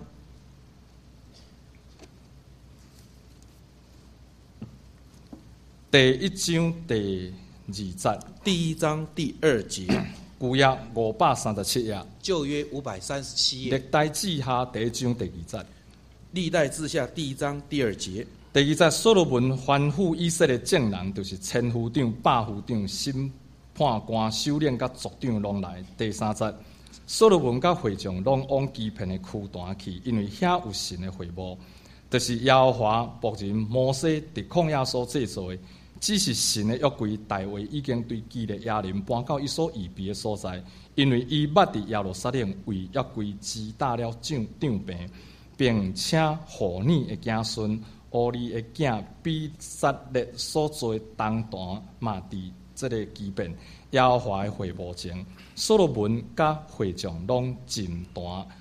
第1章第2節， 第1章第2节， 舊約537頁， 旧约537 歷页， 代志下第1章第2節。 历代志下第1章第2节。 第2節，所羅門吩咐以色列眾人，就是千夫長、百夫長、審判官、首領甲族長攏來。第3節，所羅門甲會眾攏往基遍的區壇去，因為遐有神的會幕，就是耶和華僕人摩西佇曠野所製造的。只是神的約櫃大衛已經對基列亞林搬到伊所預備的所在，因為伊捌佇耶路撒冷為約櫃支搭了帳棚，並且互你的子孫烏利的囝比撒列所做燈壇嘛佇這個基遍耶和華的會幕前，所羅門甲會眾攏進壇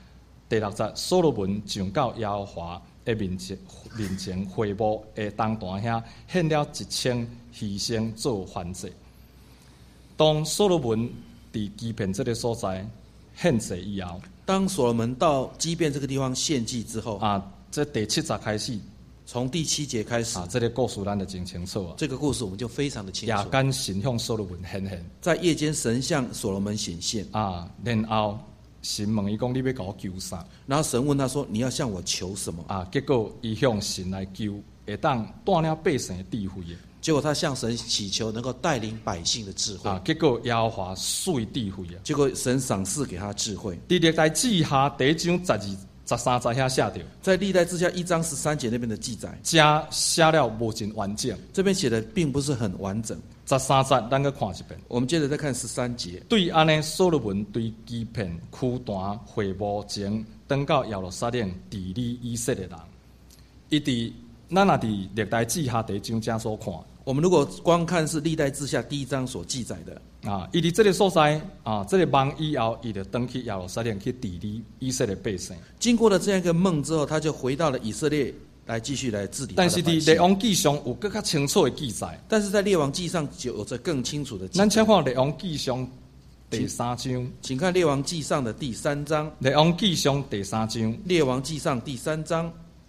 第6节，所罗门上到耶和华的面前会幕的东坛遐，献了1000牺牲做燔祭。当所罗门伫基遍这个所在献祭以后， 当所罗门到基遍这个地方献祭之后， 这第7节开始， 从第7节开始， 这个故事咱就真清楚啊。 这个故事我们就非常的清楚。 夜间神向所罗门显现， 在夜间神向所罗门显现然后神问伊讲：你要甲我求啥？ 然后神问他说：你要向我求什么？ 结果伊向神来求，会当带领百姓的智慧的。 结果他向神祈求能够带领百姓的智慧。 结果耶和华赐智慧啊。 结果神赏赐给他智慧。 伫历代志下第1章12、13节遐写着， 在历代志下1章13节那边的记载， 这写了无真完整。 这边写的并不是很完整。 13节咱去看一遍。 我们接着再看13节。 对安尼，所罗门对基遍区坛会幕前，登到耶路撒冷治理以色列人。咱若伫历代志下第1章这所看， 我们如果光看是历代志下第1章所记载的伊伫这个所在这个梦以后，伊就登去耶路撒冷去治理以色列百姓。 经过了这样一个梦之后，他就回到了以色列来继续来治理。 但是伫列王记上有更加清楚的记载。 但是在列王记上就有着更清楚的记载。 咱请看列王记上第3章， 请看列王记上的第3章。 列王记上第3章， 列王记上第3章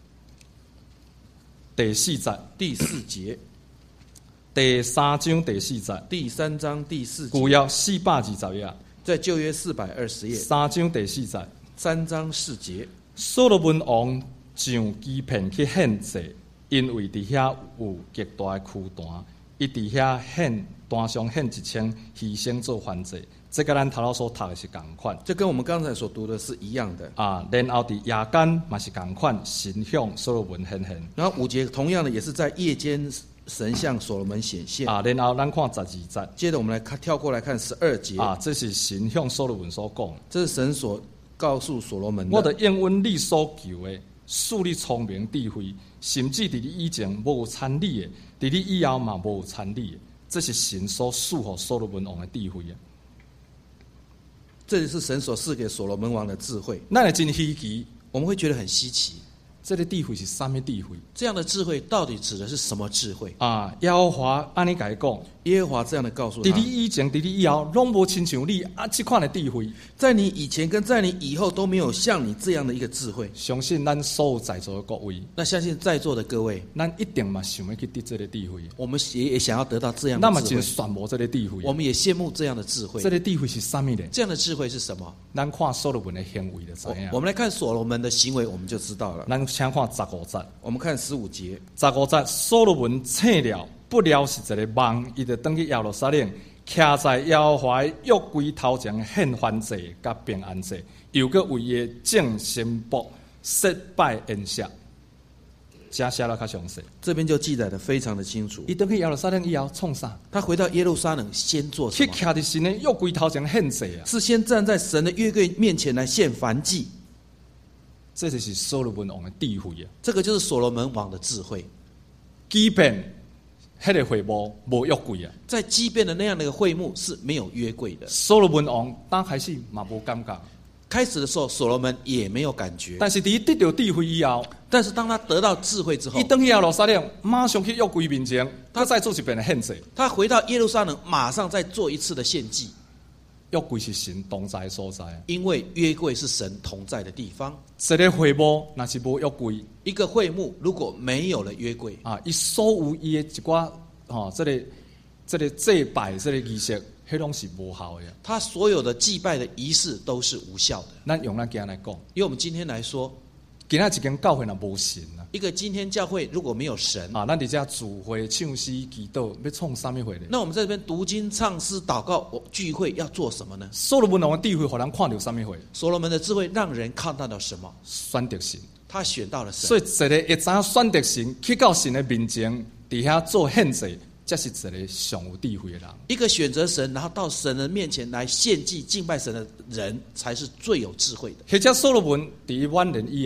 第4节， 第4节。 第3章第4节， 第3章第4节。 旧约420页， 在旧约420页 3章第4节 ，3章4节。 所罗门王上基遍去献祭，因为伫遐有极大的区坛，伊伫遐坛上献1000牺牲做燔祭。这跟咱头头所读的是同款， 这跟我们刚才所读的是一样的然后伫夜间嘛是同款，神向所罗门显现。 然后5节同样的也是在夜间神向所罗门显现然后咱看12节， 接着我们来看跳过来看12节这是神向所罗门所讲， 这是神所告诉所罗门的。 我的应允你所求的，赐你聪明智慧，甚至伫你以前无有参你的，伫你以后嘛无有参你的，这是神所赐予所罗门王的智慧啊。 这里是神所赐给所罗门王的智慧， 咱会真稀奇， 我们会觉得很稀奇。 这个智慧是什么智慧？ 这样的智慧到底指的是什么智慧？ 耶和华安尼甲伊讲， 耶和华这样的告诉他： 伫你以前、伫你以后，拢无亲像你这款的智慧。 在你以前跟在你以后都没有像你这样的一个智慧。 相信咱所有在座的各位， 那相信在座的各位， 咱一定嘛想要去得这个智慧。 我们也想要得到这样的智慧。 那么真羡慕这个智慧。 我们也羡慕这样的智慧。 这个智慧是什么呢？ 这样的智慧是什么？ 咱看所罗门的行为就知影。 我们来看所罗门的行为，我们就知道了。 咱请看15节。 我们看15节。 15节，所罗门醒了，不料是一个梦，伊就登去耶路撒冷，徛在耶和华的约柜头前献燔祭甲平安祭，又搁为伊正神仆设摆宴席。这写了较详细。 这边就记载的非常的清楚。 伊登去耶路撒冷以后创啥？ 他回到耶路撒冷先做什么？ 去徛在神的约柜头前献祭啊！ 是先站在神的约柜面前来献燔祭。 这就是所罗门王的智慧啊！ 这个就是所罗门王的智慧。 基遍迄个会幕无约柜啊， 在基遍的那样的一个会幕是没有约柜的。 所罗门王刚开始嘛无感觉， 开始的时候所罗门也没有感觉， 但是伫得到智慧以后， 但是当他得到智慧之后， 伊登去耶路撒冷，马上去约柜面前，他再做一遍的献祭。 他回到耶路撒冷，马上再做一次的献祭。 约柜是神同在的所在， 因为约柜是神同在的地方。 这个会幕若是无约柜， 一个会幕如果没有了约柜伊所有伊的一寡这个祭拜这个仪式，迄拢是无效的。 他所有的祭拜的仪式都是无效的。 咱用咱今天来讲， 因为我们今天来说， 今仔一间教会若无神啊， 一个今天教会如果没有神咱伫遮聚会、唱诗、祈祷，要创啥物会呢？ 那我们在这边读经、唱诗、祷告、聚会要做什么呢？ 所罗门王的智慧，互人看到啥物会？ 所罗门的智慧让人看到了什么？ 选择神， 他选到了神。 所以一个会知影选择神，去到神的面前，伫遐做献祭，这是一个上有智慧的人。 一个选择神，然后到神的面前来献祭、敬拜神的人，才是最有智慧的。 或者所罗门伫晚年以后，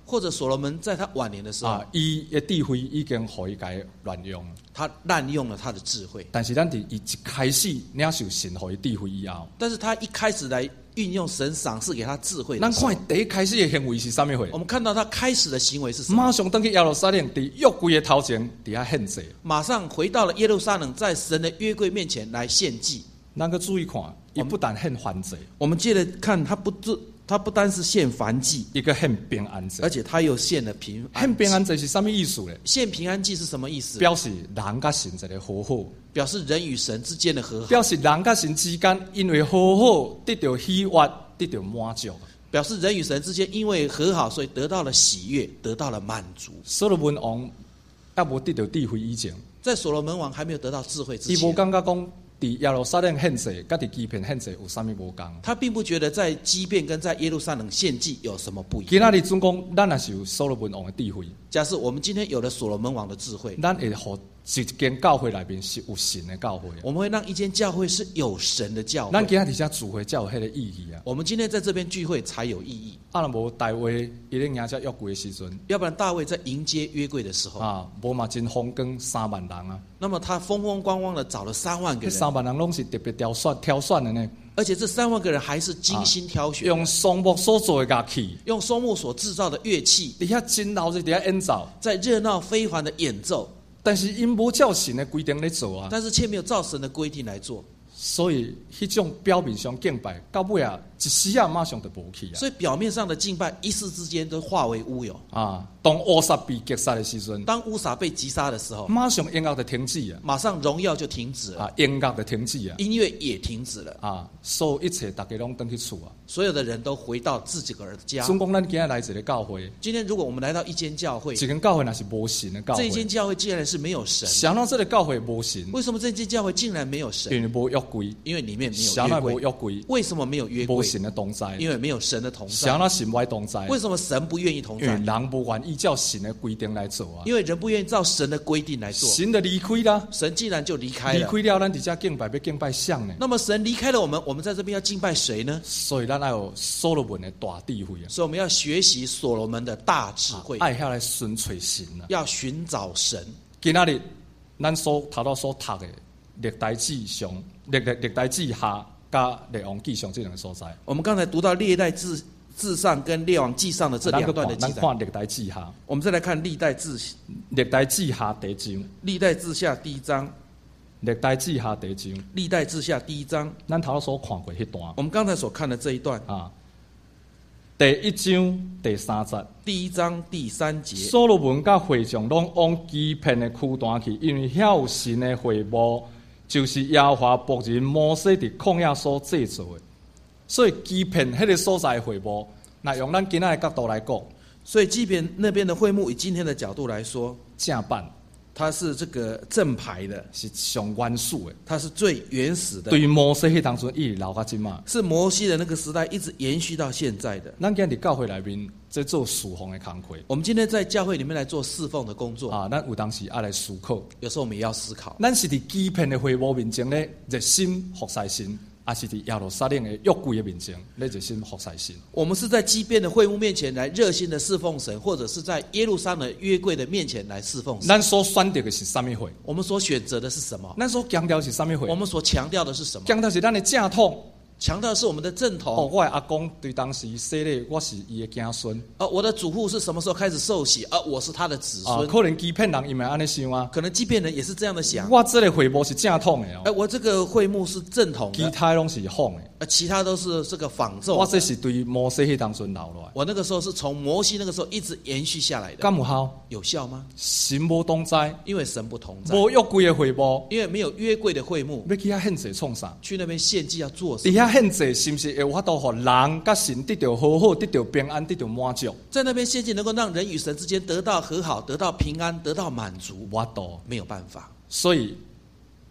或者所罗门在他晚年的时候， 伊的智慧已经互伊家乱用了。 他滥用了他的智慧。 但是咱伫伊一开始领受神互伊智慧以后， 但是他一开始来运用神赏赐给他智慧咱的时候， 看第一开始的行为是啥物货？ 我们看到他开始的行为是什么？ 马上登去耶路撒冷，伫约柜的头前，伫遐献祭。 马上回到了耶路撒冷，在神的约柜面前来献祭。 咱个注意看，伊不但献燔祭， 我们接着看，他不单是献燔祭， 伊个献平安祭。 而且他又献了平安祭。 献平安祭是啥物意思咧？ 献平安祭是什么意思？ 表示人甲神一个和好， 表示人与神之间的和好， 表示人甲神之间因为和好得到喜悦，得到满足。 表示人与神之间因为和好，所以得到了喜悦，得到了满足。 所罗门王还无得到智慧以前， 在所罗门王还没有得到智慧之前， 伊无感觉讲伫耶路撒冷献祭，甲伫基遍献祭有啥物无共。 他并不觉得在基遍跟在耶路撒冷献祭有什么不一今样。 仔日总讲，咱也是有所罗门王的智慧， 假设我们今天有了所罗门王的智慧， 咱会互一间教会内面是有神的教会。 我们会让一间教会是有神的教会。 咱今仔日遮聚会才有迄个意义啊！ 我们今天在这边聚会才有意义。 若无大卫伊咧迎接约柜的时阵， 要不然大卫在迎接约柜的时候， 无嘛真风光3万人啊！ 那么他风风光光的找了3万个人， 3万人拢是特别挑选的呢。 而且这3万个人还是精心挑选， 用松木所做的乐器， 用松木所制造的乐器， 伫遐真闹热，伫遐演奏， 在热闹非凡的演奏。 但是因无照神的规定咧做啊， 但是却没有照神的规定来做， 所以迄种表面上敬拜，到尾啊一时啊马上就无去啊。 所以表面上的敬拜一时之间都化为乌有。 当乌撒被击杀的时阵， 当乌撒被击杀的时候， 马上音乐就停止啊， 马上荣耀就停止了， 音乐就停止啊， 音乐也停止了， 所有一切大家拢登去厝啊， 所有的人都回到自己的家。 总讲咱今日来一个教会， 今天如果我们来到一间教会， 一间教会那是无神的教会， 这一间教会竟然是没有神， 想到这个教会无神， 为什么这间教会竟然没有神？ 因为无约柜， 因为里面没有想到无约约柜， 为什么没有约柜？ 无神的同在， 因为没有神的同在。 想到神不爱同在， 为什么神不愿意同在？ 因为人不愿意照神的规定来做啊， 因为人不愿意照神的规定来做， 神就离开啦， 神既然就离开了， 离开了，咱伫遮敬拜要敬拜谁呢？ 那么神离开了我们，我们在这边要敬拜谁呢？ 所以咱要有所罗门的大智慧啊， 所以我们要学习所罗门的大智慧， 爱下来寻找神啊， 要寻找神。 今仔日咱头到所读的历代志上、历代志下甲列王记上这两个所在， 我们刚才读到历代志上跟列王记上的这2段的记载， 咱看历代志下， 我们再来看历代志下第一章， 历代志下第1章， 历代志下第一章， 历代志下第1章， 咱头所看过迄段， 我们刚才所看的这一段第1章第3節， 第1章第3節， 所羅門甲會眾攏往基遍的區段去，因為遐有神的會幕，就是耶和華僕人摩西佇曠野所製造的。所以基遍迄個所在的會幕，那用咱今仔的角度來講， 所以基遍那邊的會幕，以今天的角度來說， 正版它是這個正牌的， 是上原始的， 它是最原始的。 對於摩西迄當陣一直留到今嘛， 是摩西的那個時代一直延續到現在的。 咱今日教會內面在做侍奉的工課， 我們今天在教會裡面來做侍奉的工作咱有當時要來思考， 有時候我們也要思考， 咱是佇基遍的會幕面前咧熱心服侍神。還是在耶路撒冷的約櫃的面前，咧熱心服侍神。 我們是在基遍的會幕面前來熱心的侍奉神，或者是在耶路撒冷約櫃的面前來侍奉神。 咱所選擇的是什麼會？ 我們所選擇的是什麼？ 咱所強調是什麼會？ 我們所強調的是什麼？ 強調是咱的正統。 強調的是我們的正統。 我的阿公對當時洗禮，我是伊的子孫。 我的祖父是什麼時候開始受洗？我是他的子孫。 可能基遍人伊嘛安尼想啊。 可能基遍人也是這樣的想。 我這個會幕是正統的我這個會幕是正統的。 其他攏是仿的。 其他都是這個仿造。 我這是對摩西迄當陣留落來。 我那個時候是從摩西那個時候一直延續下來的。 敢有效？ 有效嗎？ 神無同在， 因為神不同在。 無約櫃的會幕， 因為沒有約櫃的會幕。 要去遐獻祭創啥？ 去那邊獻祭要做什麼？ 佇遐獻祭是不是有法度互人甲神得到和好，得到平安，得到滿足？ 在那邊獻祭能夠讓人與神之間得到和好，得到平安，得到滿足。 我都沒有辦法。 所以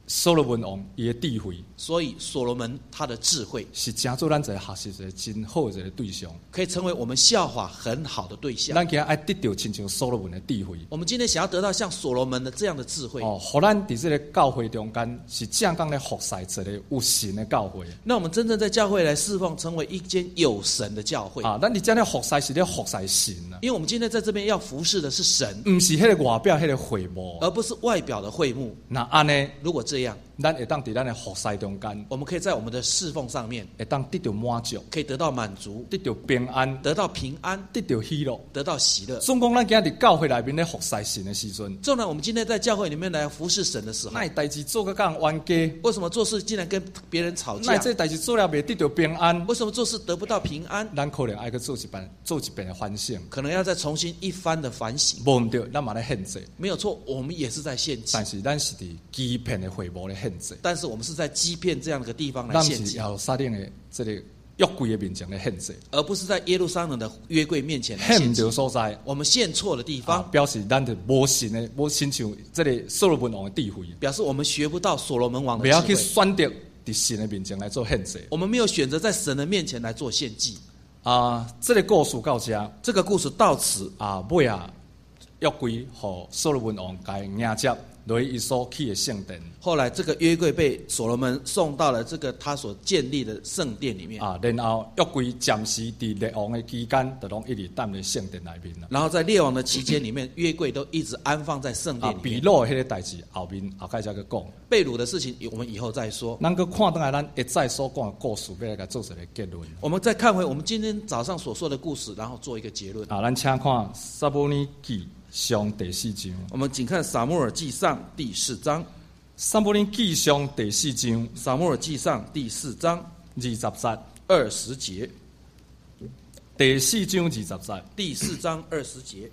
所罗门王伊的智慧， 所以所罗门他的智慧是真做咱一个学习一个真好的一个对象。 可以成为我们效法很好的对象。 咱今日爱得到亲像所罗门的智慧。 我们今天想要得到像所罗门的这样的智慧， 互咱伫这个教会中间是正讲咧服侍一个有神的教会。 那我们真正在教会来侍奉，成为一间有神的教会。 咱伫这咧服侍是咧服侍神啊， 因为我们今天在这边要服侍的是神， 唔是迄个外表迄个会幕， 而不是外表的会幕。 那安尼， 如果这样， 咱会当伫咱的服侍中间， 我们可以在我们的侍奉上面会当得到满足， 可以得到满足， 得到平安， 得到平安， 得到喜乐， 得到喜乐。 总讲咱今日伫教会内面咧服侍神的时阵， 纵然我们今天在教会里面来服侍神的时候， 那代志做个讲冤家， 为什么做事竟然跟别人吵架？ 那这代志做了未得到平安， 为什么做事得不到平安？ 咱可能爱去做一遍的反省， 可能要再重新一番的反省。 无毋对，咱嘛咧限制， 没有错，我们也是在献祭， 但是咱是伫欺骗的会幕咧限制， 但是我们是在欺骗这样的一个地方来咱献祭， 是要撒定的这个约柜的面前咧限制， 而不是在耶路撒冷的约柜面前来限唔献祭。 到所在。 我们献错的地方， 表示咱就无神的，无亲像这个所罗门王的智慧， 表示我们学不到所罗门王的不要去智慧。 选择伫神的面前来做限制。 我们没有选择在神的面前来做献祭。 这个故事到这这个故事到此尾啊，约柜和所罗门王该迎接落伊所起的圣殿后来这个约柜被所罗门送到了这个他所建立的圣殿里面， 然后约柜暂时伫列王的期间，就拢一直踮咧圣殿内面啦。 然后在列王的期间里面，约柜都一直安放在圣殿里面。 被掳的迄个代志后盖才去讲。 被掳的事情，我们以后再说。 咱去看倒来，咱一再所讲的故事，要来甲做一个结论。 我们再看回我们今天早上所说的故事，然后做一个结论。 咱请看撒母耳记上第4章。 我们请看撒母耳记上第4章。 撒母耳记上第4章， 撒母耳记上第4章 20节。 20节。 第4章20节。 第4章20节。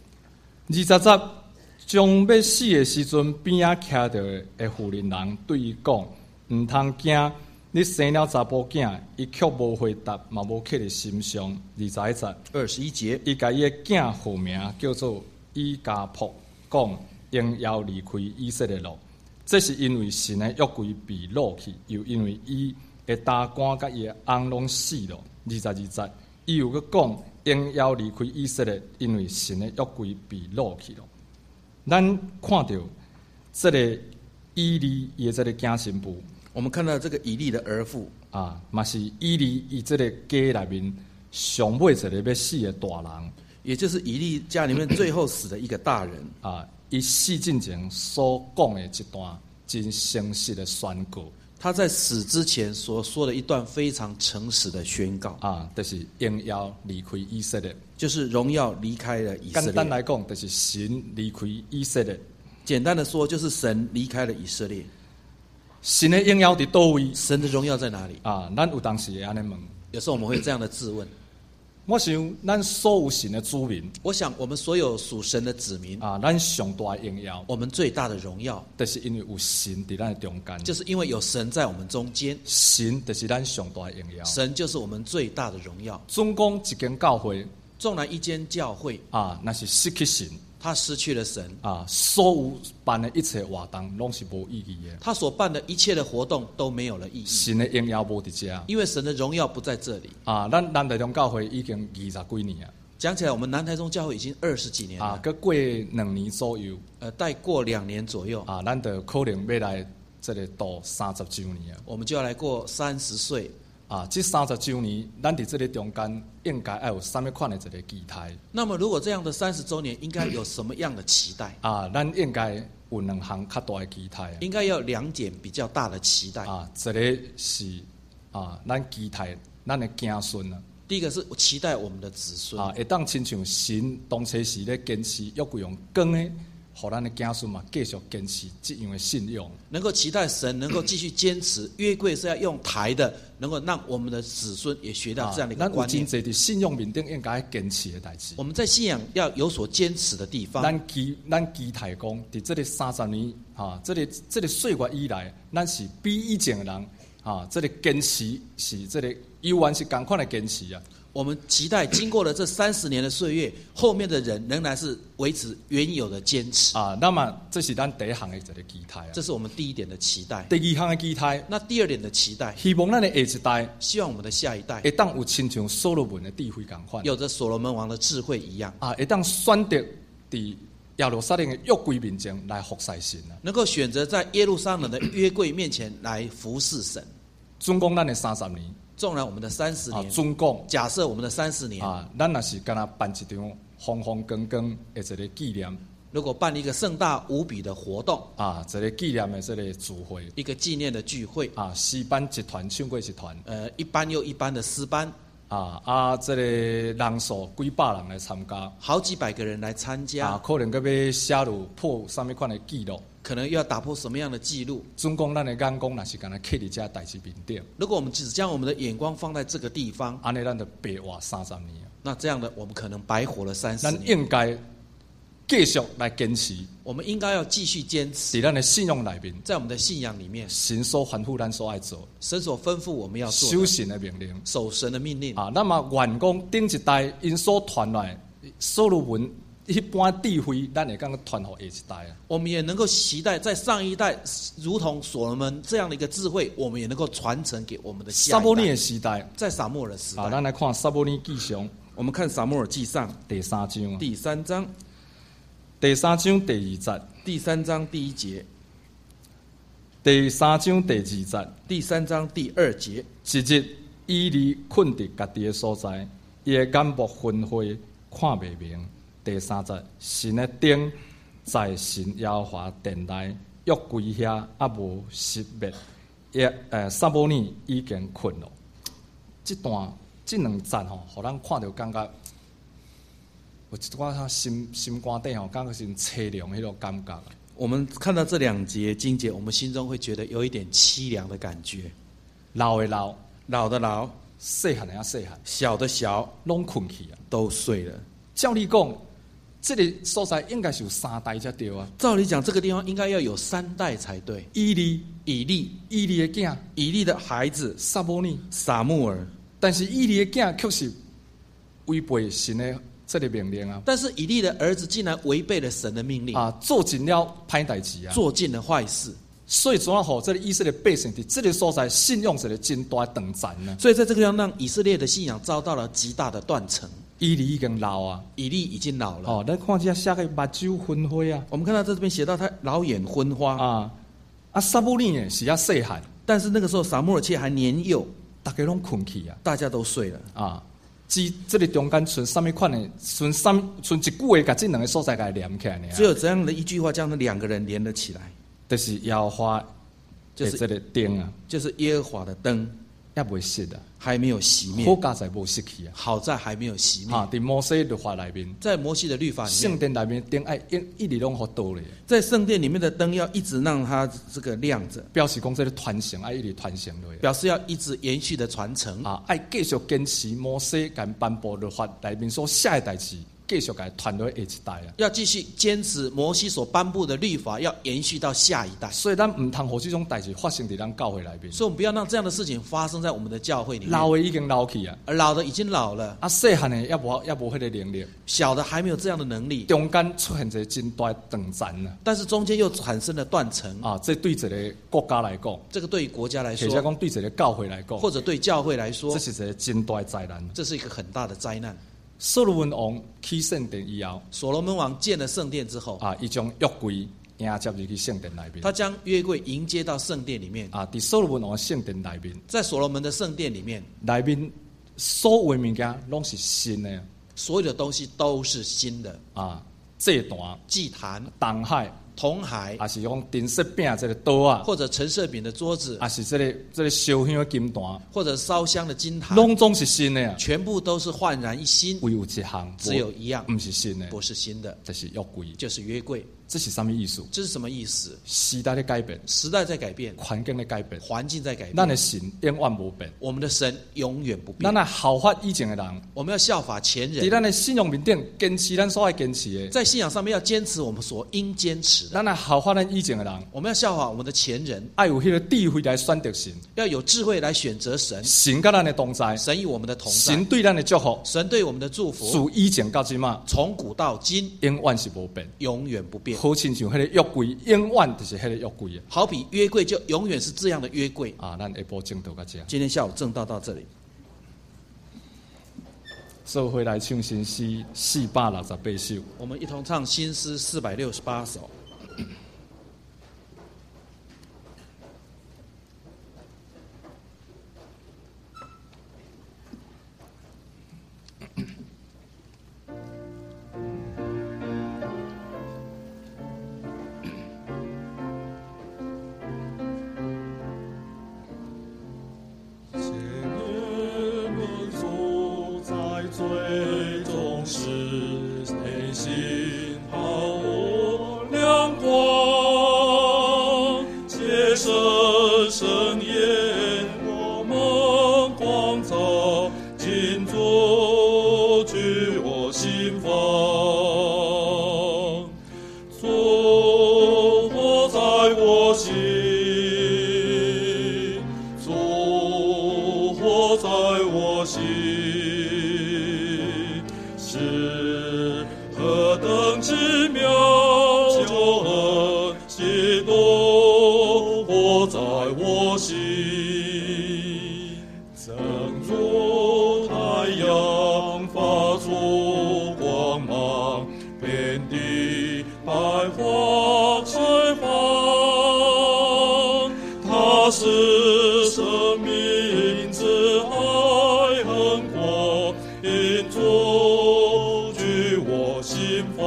20节，将要死的时阵，边仔徛着的妇人人对伊讲：毋通惊，你生了查甫囝，伊却无回答，嘛无刻伫心上。21节。 21节。 伊甲伊的囝号名叫做以加卜，讲应要离开以色列路。这是因为神的约柜被掳去，又因为伊的大官甲伊的翁拢死了。22节，伊又佫讲应要离开以色列，因为神的约柜被掳去了。咱看到这个以利伊的这个囝新妇， 我们看到这个以利的儿妇嘛是以利伊这个家内面上尾一个要死的大人。 也就是以利家里面最后死的一个大人伊死之前所讲的一段真诚实的宣告， 他在死之前所说的一段非常诚实的宣告就是应要离开以色列， 就是荣耀离开了以色列。 简单来讲，就是神离开以色列。 简单的说，就是神离开了以色列。 神的应要伫倒位？ 神的荣耀在哪里？ 咱有当时会安尼问。 有时候我们会这样的质问。 我想，咱所有神的子民， 我想我们所有属神的子民咱上大的荣耀， 我们最大的荣耀， 就是因为有神伫咱的中间， 就是因为有神在我们中间。 神就是咱上大的荣耀， 神就是我们最大的荣耀。 总讲一间教会， 纵然一间教会那是失去神， 他失去了神所有办的一切活动拢是无意义的。 他所办的一切的活动都没有了意义。 神的荣耀无伫遮， 因为神的荣耀不在这里咱南台中教会已经20几年啊。 讲起来，我们南台中教会已经20几年了佮过2年左右， 再过2年左右咱就可能要来这个度30周年啊。 我们就要来过30岁这30周年，咱伫这个中间应该要有什么款的一个期待？ 那么，如果这样的30周年，应该有什么样的期待咱应该有2项较大的期待应该要2点比较大的期待一个是咱期待咱的子孙啊。 第一个是期待我们的子孙会当亲像神当初时咧坚持约柜用光的，互咱的子孙嘛继续坚持这样的信仰， 能够期待神能够继续坚持约柜是要用台的，能够让我们的子孙也学到这样的一个观念。 咱有真侪伫信仰面顶应该坚持的代志。 我们在信仰要有所坚持的地方。 咱期待讲，伫这个30年这个岁月以来，咱是比以前的人这个坚持是这个依然是同款的坚持啊。 我们期待经过了这30年的岁月，后面的人仍然是维持原有的坚持。 那么这是咱第一项的一个期待啊。 这是我们第一点的期待。 第二项的期待， 那第二点的期待， 希望咱的下一代希望我们的下一代会当有亲像所罗门的智慧同款， 有着所罗门王的智慧一样， 会当选择伫耶路撒冷的约柜面前来服侍神啊。 能够选择在耶路撒冷的约柜面前来服侍神。 总共咱的30年， 纵然我们的30年， 总共假设我们的30年咱若是敢若办一场风风光光的一个纪念， 如果办一个盛大无比的活动一个纪念的这个聚会， 一个纪念的聚会诗班一团，唱歌一团， 一班又一班的诗班这个人数几百人来参加， 好几百个人来参加可能佮要写入破什么款的记录， 可能要打破什么样的记录。 总共咱的眼光若是敢若刻伫这代志面顶， 如果我们只将我们的眼光放在这个地方， 安尼咱就白活30年。 那这样的我们可能白活了30年。 咱应该继续来坚持， 我们应该要继续坚持， 在咱的信仰里面， 在我们的信仰里面， 神所吩咐咱所爱做， 神所吩咐我们要做的， 守神的命令， 守神的命令那么员工顶一代因所传来所罗门一般智慧，咱会讲传给下一代我们也能够期待在上一代如同所罗门这样的一个智慧，我们也能够传承给我们的下一代。 撒母耳的时代， 在撒母耳的时代咱来看撒母耳记上， 我们看撒母耳记上第3章， 第3章第3章第2节， 第3章第1节， 第3章第2节， 第3章第2节。 一日以利困伫家己的所在，伊的眼目昏灰，看袂明。第3节，神的灯在神耶和华殿内，约柜遐无熄灭。撒母耳已经困了。这2节互咱看到感觉。有一寡心肝底感觉是凄凉迄种感觉。 我们看到这2节经节，我们心中会觉得有一点凄凉的感觉。 老的老， 老的老， 细汉的细汉， 小的小， 拢困去啊， 都睡了。 照理讲，这个所在应该是有3代才对啊。 照理讲，这个地方应该要有3代才对。以利的囝，以利的孩子撒母耳， 撒母耳。 但是以利的囝却是违背神的这个命令啊！ 但是以利的儿子竟然违背了神的命令做尽了歹代志啊， 做尽了坏事。 所以怎样好？这个以色列百姓在这个所在信仰是个真大的断层呢？ 所以在这个地方，让以色列的信仰遭到了极大的断层。 以利已经老啊， 以利已经老了。 咱看这写个目睭昏灰啊。 我们看到这边写到他老眼昏花撒母耳呢是较细汉， 但是那个时候撒母耳却还年幼， 大家拢困去啊， 大家都睡了这个中间存什么款的？存一句话，把这2个所在给连起来呢？ 只有这样的一句话，将那2个人连了起来。 就是耶和华的这个灯啊， 就是耶和华的灯， 也未熄啊， 还没有熄灭。 好在才无熄去啊， 好在还没有熄灭。 在摩西律法里面， 在摩西的律法里面， 圣殿里面灯爱一直拢好倒咧。 在圣殿里面的灯要一直让它这个亮着， 表示讲这个传承爱一直传承落去， 表示要一直延续的传承爱继续坚持摩西甲颁布律法里面所写的代志，继续给传落下一代啊。 要继续坚持摩西所颁布的律法，要延续到下一代。 所以咱唔通让这种代志发生在咱教会里面。 所以我们不要让这样的事情发生在我们的教会里面。 老的已经老去啊， 而老的已经老了细汉的也无迄个能力， 小的还没有这样的能力， 中间出现一个真大的断层啊。 但是中间又产生了断层这对一个国家来讲， 这个对于国家来说， 或者讲对一个教会来讲， 或者对教会来说， 这是一个真大的灾难。 这是一个很大的灾难。 所罗门王起圣殿以后， 所罗门王建了圣殿之后伊将约柜迎接入去圣殿里面。 他将约柜迎接到圣殿里面在所罗门王圣殿里面， 在所罗门的圣殿里面， 所有的物件拢是新的， 所有的东西都是新的祭坛、 祭坛、 东海、 铜海， 还是用တင်色饼这个刀啊， 或者陈设饼的桌子， 还是这个烧香的金坛， 或者烧香的金坛， 拢总是新的啊， 全部都是焕然一新。 唯有一项， 只有一样不是新的， 不是新的， 就是约柜， 就是约柜。 这是什么意思？ 这是什么意思？ 时代的改变， 时代在改变， 环境的改变， 环境在改变。 咱的神永远无变， 我们的神永远不变。 咱来效法以前的人， 我们要效法前人， 在咱的信仰面顶坚持咱所爱坚持的， 在信仰上面要坚持我们所应坚持的。 咱来效法咱以前的人， 我们要效法我们的前人， 爱有迄个智慧来选择神， 要有智慧来选择神。 神甲咱的同在， 神与我们的同在， 神对咱的祝福， 神对我们的祝福， 自以前到今嘛， 从古到今永远是无变， 永远不变。 好亲像迄个约柜，永远就是迄个约柜好比约柜就永远是这样的约柜。 啊！咱下晡正道到这， 今天下午正道到这里。 做回来唱新诗468首。 我们一同唱新诗468首。 最终是内心毫无亮光，接深深眼，我们光照，今作居我心房，作活在我心，作活在我心。是何等奇妙救恩，喜多活在我心。正如太阳发出光芒，遍地百花盛放。它是生命之爱恒光，因作心房，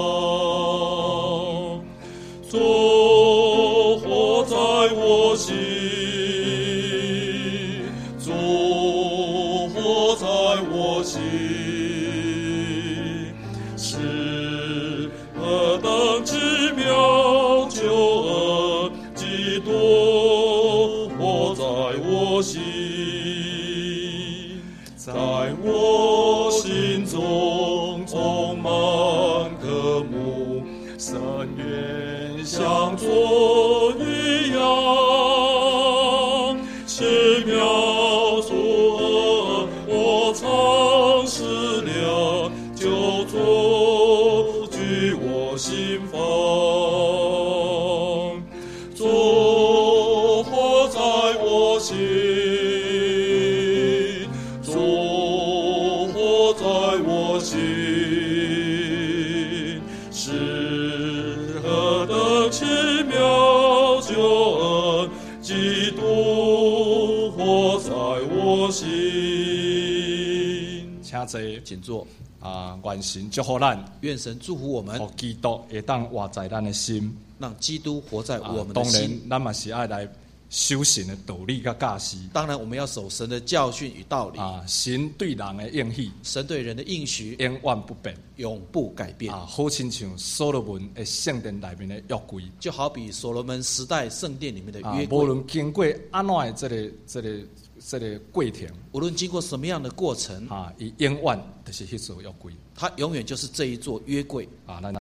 作活在我心，作活在我心，是何等奇妙救恩，基督活在我心，在我心中充满渴慕，深渊像作一样，奇妙主恩我尝试了，就作居我心房，作活在我心，作活在我心。是何等奇妙救恩，基督活在我心。 请坐， 请坐。 愿神祝福咱， 愿神祝福我们， 让基督会当活在咱的心， 让基督活在我们的当然心。 咱嘛是爱来守神的道理甲教示。 当然，我们要守神的教训与道理。 神对人的应许， 神对人的应许永远不变， 永不改变。 好亲像所罗门的圣殿里面的约柜， 就好比所罗门时代圣殿里面的约柜。 无论经过安怎的这个过程， 无论经过什么样的过程， 伊永远就是迄座约柜， 它永远就是这一座约柜。 咱